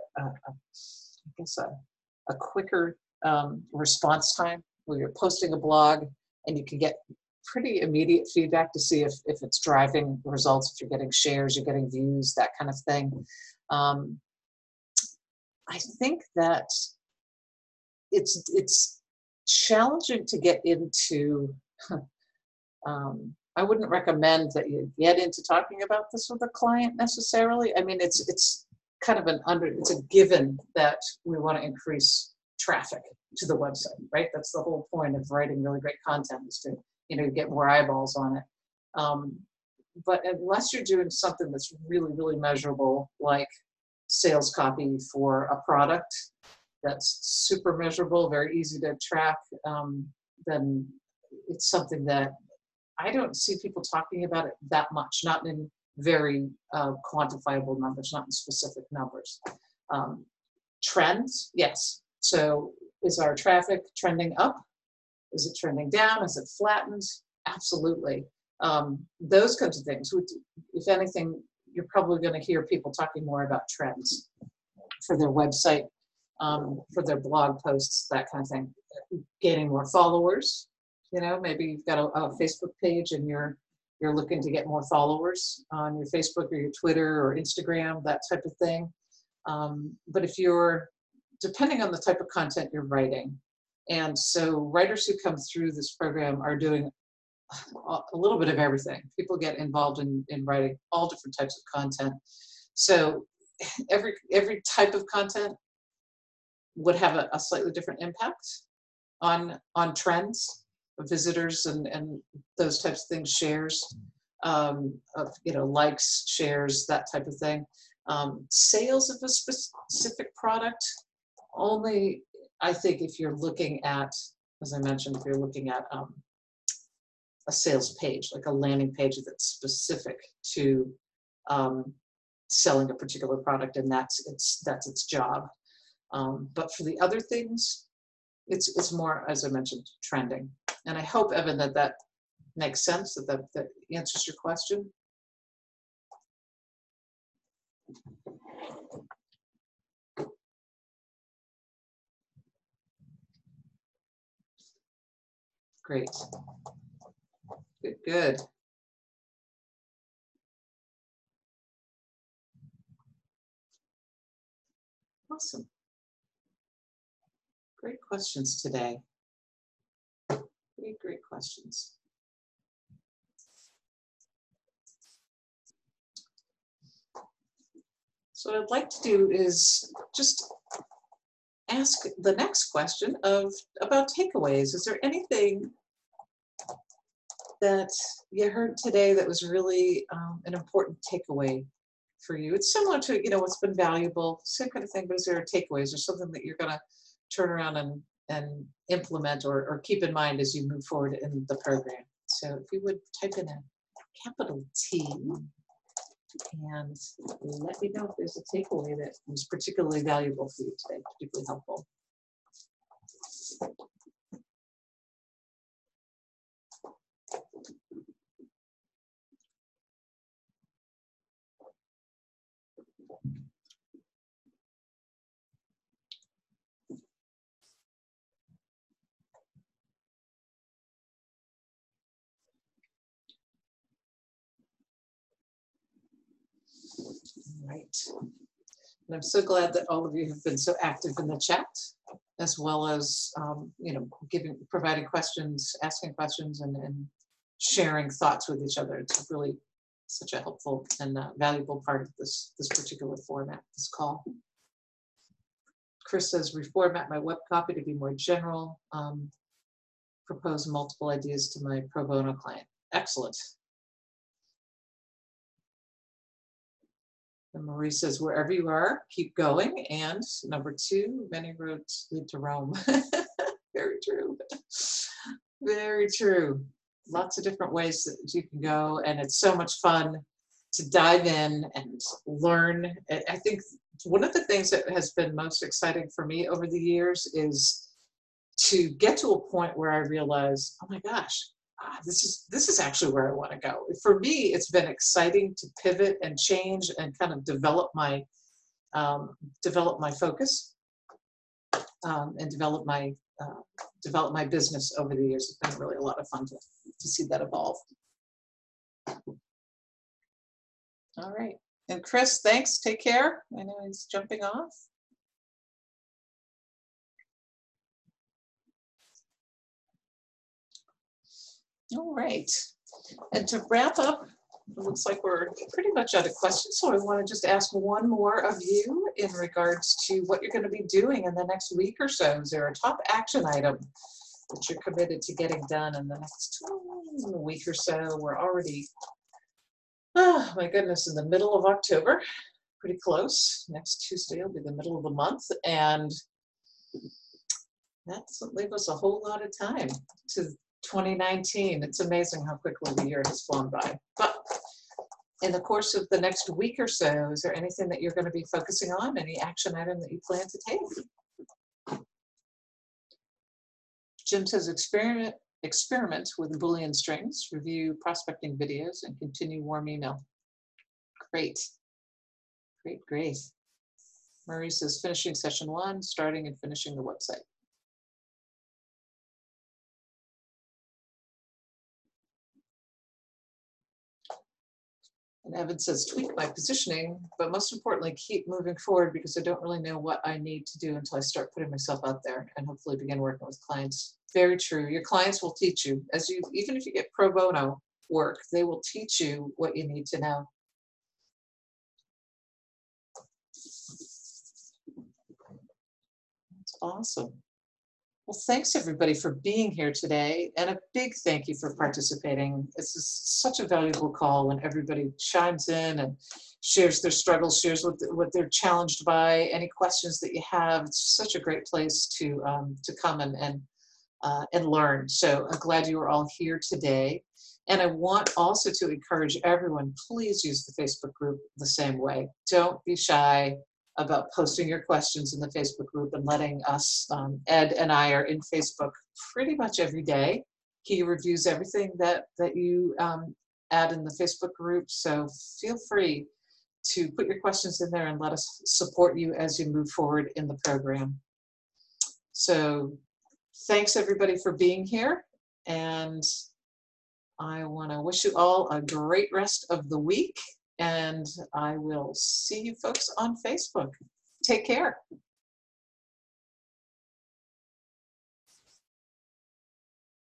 a quicker response time where you're posting a blog and you can get pretty immediate feedback to see if it's driving results, if you're getting shares, you're getting views, that kind of thing. I think that it's challenging to get into. I wouldn't recommend that you get into talking about this with a client necessarily. I mean, it's kind of it's a given that we want to increase traffic to the website, right? That's the whole point of writing really great content, is to, get more eyeballs on it. But unless you're doing something that's really, really measurable, like sales copy for a product that's super measurable, very easy to track, then it's something that I don't see people talking about it that much, not in very quantifiable numbers, not in specific numbers. Trends, yes. So is our traffic trending up? Is it trending down? Is it flattened? Absolutely. Those kinds of things. If anything, you're probably going to hear people talking more about trends for their website, for their blog posts, that kind of thing. Gaining more followers. Maybe you've got a Facebook page and you're looking to get more followers on your Facebook or your Twitter or Instagram, that type of thing. But if depending on the type of content you're writing, and so writers who come through this program are doing a little bit of everything. People get involved in writing all different types of content. So every type of content would have a slightly different impact on trends, visitors, and those types of things, shares, likes, shares, that type of thing. Sales of a specific product, only, I think, if you're looking at, as I mentioned, if you're looking at a sales page, like a landing page that's specific to selling a particular product, and that's its job. But for the other things, it's more, as I mentioned, trending. And I hope, Evan, that makes sense, that answers your question. Great. Good. Awesome. Great questions today. Great questions. So what I'd like to do is just ask the next question about takeaways. Is there anything that you heard today that was really an important takeaway for you? It's similar to, what's been valuable, same kind of thing, but is there takeaways or something that you're going to turn around and implement or keep in mind as you move forward in the program? So if you would type in a capital T and let me know if there's a takeaway that was particularly valuable for you today, particularly helpful. Right. And I'm so glad that all of you have been so active in the chat, as well as, providing questions, asking questions, and sharing thoughts with each other. It's really such a helpful and valuable part of this particular format, this call. Chris says, reformat my web copy to be more general, propose multiple ideas to my pro bono client. Excellent. And Marie says, wherever you are, keep going. And number 2, many roads lead to Rome. Very true. Very true. Lots of different ways that you can go. And it's so much fun to dive in and learn. I think one of the things that has been most exciting for me over the years is to get to a point where I realize, oh my gosh, this is actually where I want to go. For me, it's been exciting to pivot and change and kind of develop my focus and develop my business over the years. It's been really a lot of fun to see that evolve. All right, and Chris, thanks. Take care. I know he's jumping off. All right. And to wrap up, it looks like we're pretty much out of questions. So I want to just ask one more of you in regards to what you're going to be doing in the next week or so. Is there a top action item that you're committed to getting done in the next week or so? We're already, oh my goodness, in the middle of October, pretty close. Next Tuesday will be the middle of the month. And that doesn't leave us a whole lot of time to 2019. It's amazing how quickly the year has flown by. But in the course of the next week or so, is there anything that you're going to be focusing on? Any action item that you plan to take? Jim says experiment with Boolean strings, review prospecting videos, and continue warm email. Great. Great, great. Marie says finishing session 1, starting and finishing the website. And Evan says, tweak my positioning, but most importantly, keep moving forward because I don't really know what I need to do until I start putting myself out there and hopefully begin working with clients. Very true. Your clients will teach you. Even if you get pro bono work, they will teach you what you need to know. That's awesome. Well, thanks everybody for being here today, and a big thank you for participating. This is such a valuable call when everybody chimes in and shares their struggles, shares what they're challenged by, any questions that you have. It's such a great place to come and learn. So I'm glad you are all here today. And I want also to encourage everyone, please use the Facebook group the same way. Don't be shy about posting your questions in the Facebook group and letting us, Ed and I are in Facebook pretty much every day. He reviews everything that you add in the Facebook group. So feel free to put your questions in there and let us support you as you move forward in the program. So thanks everybody for being here. And I want to wish you all a great rest of the week. And I will see you folks on Facebook. Take care.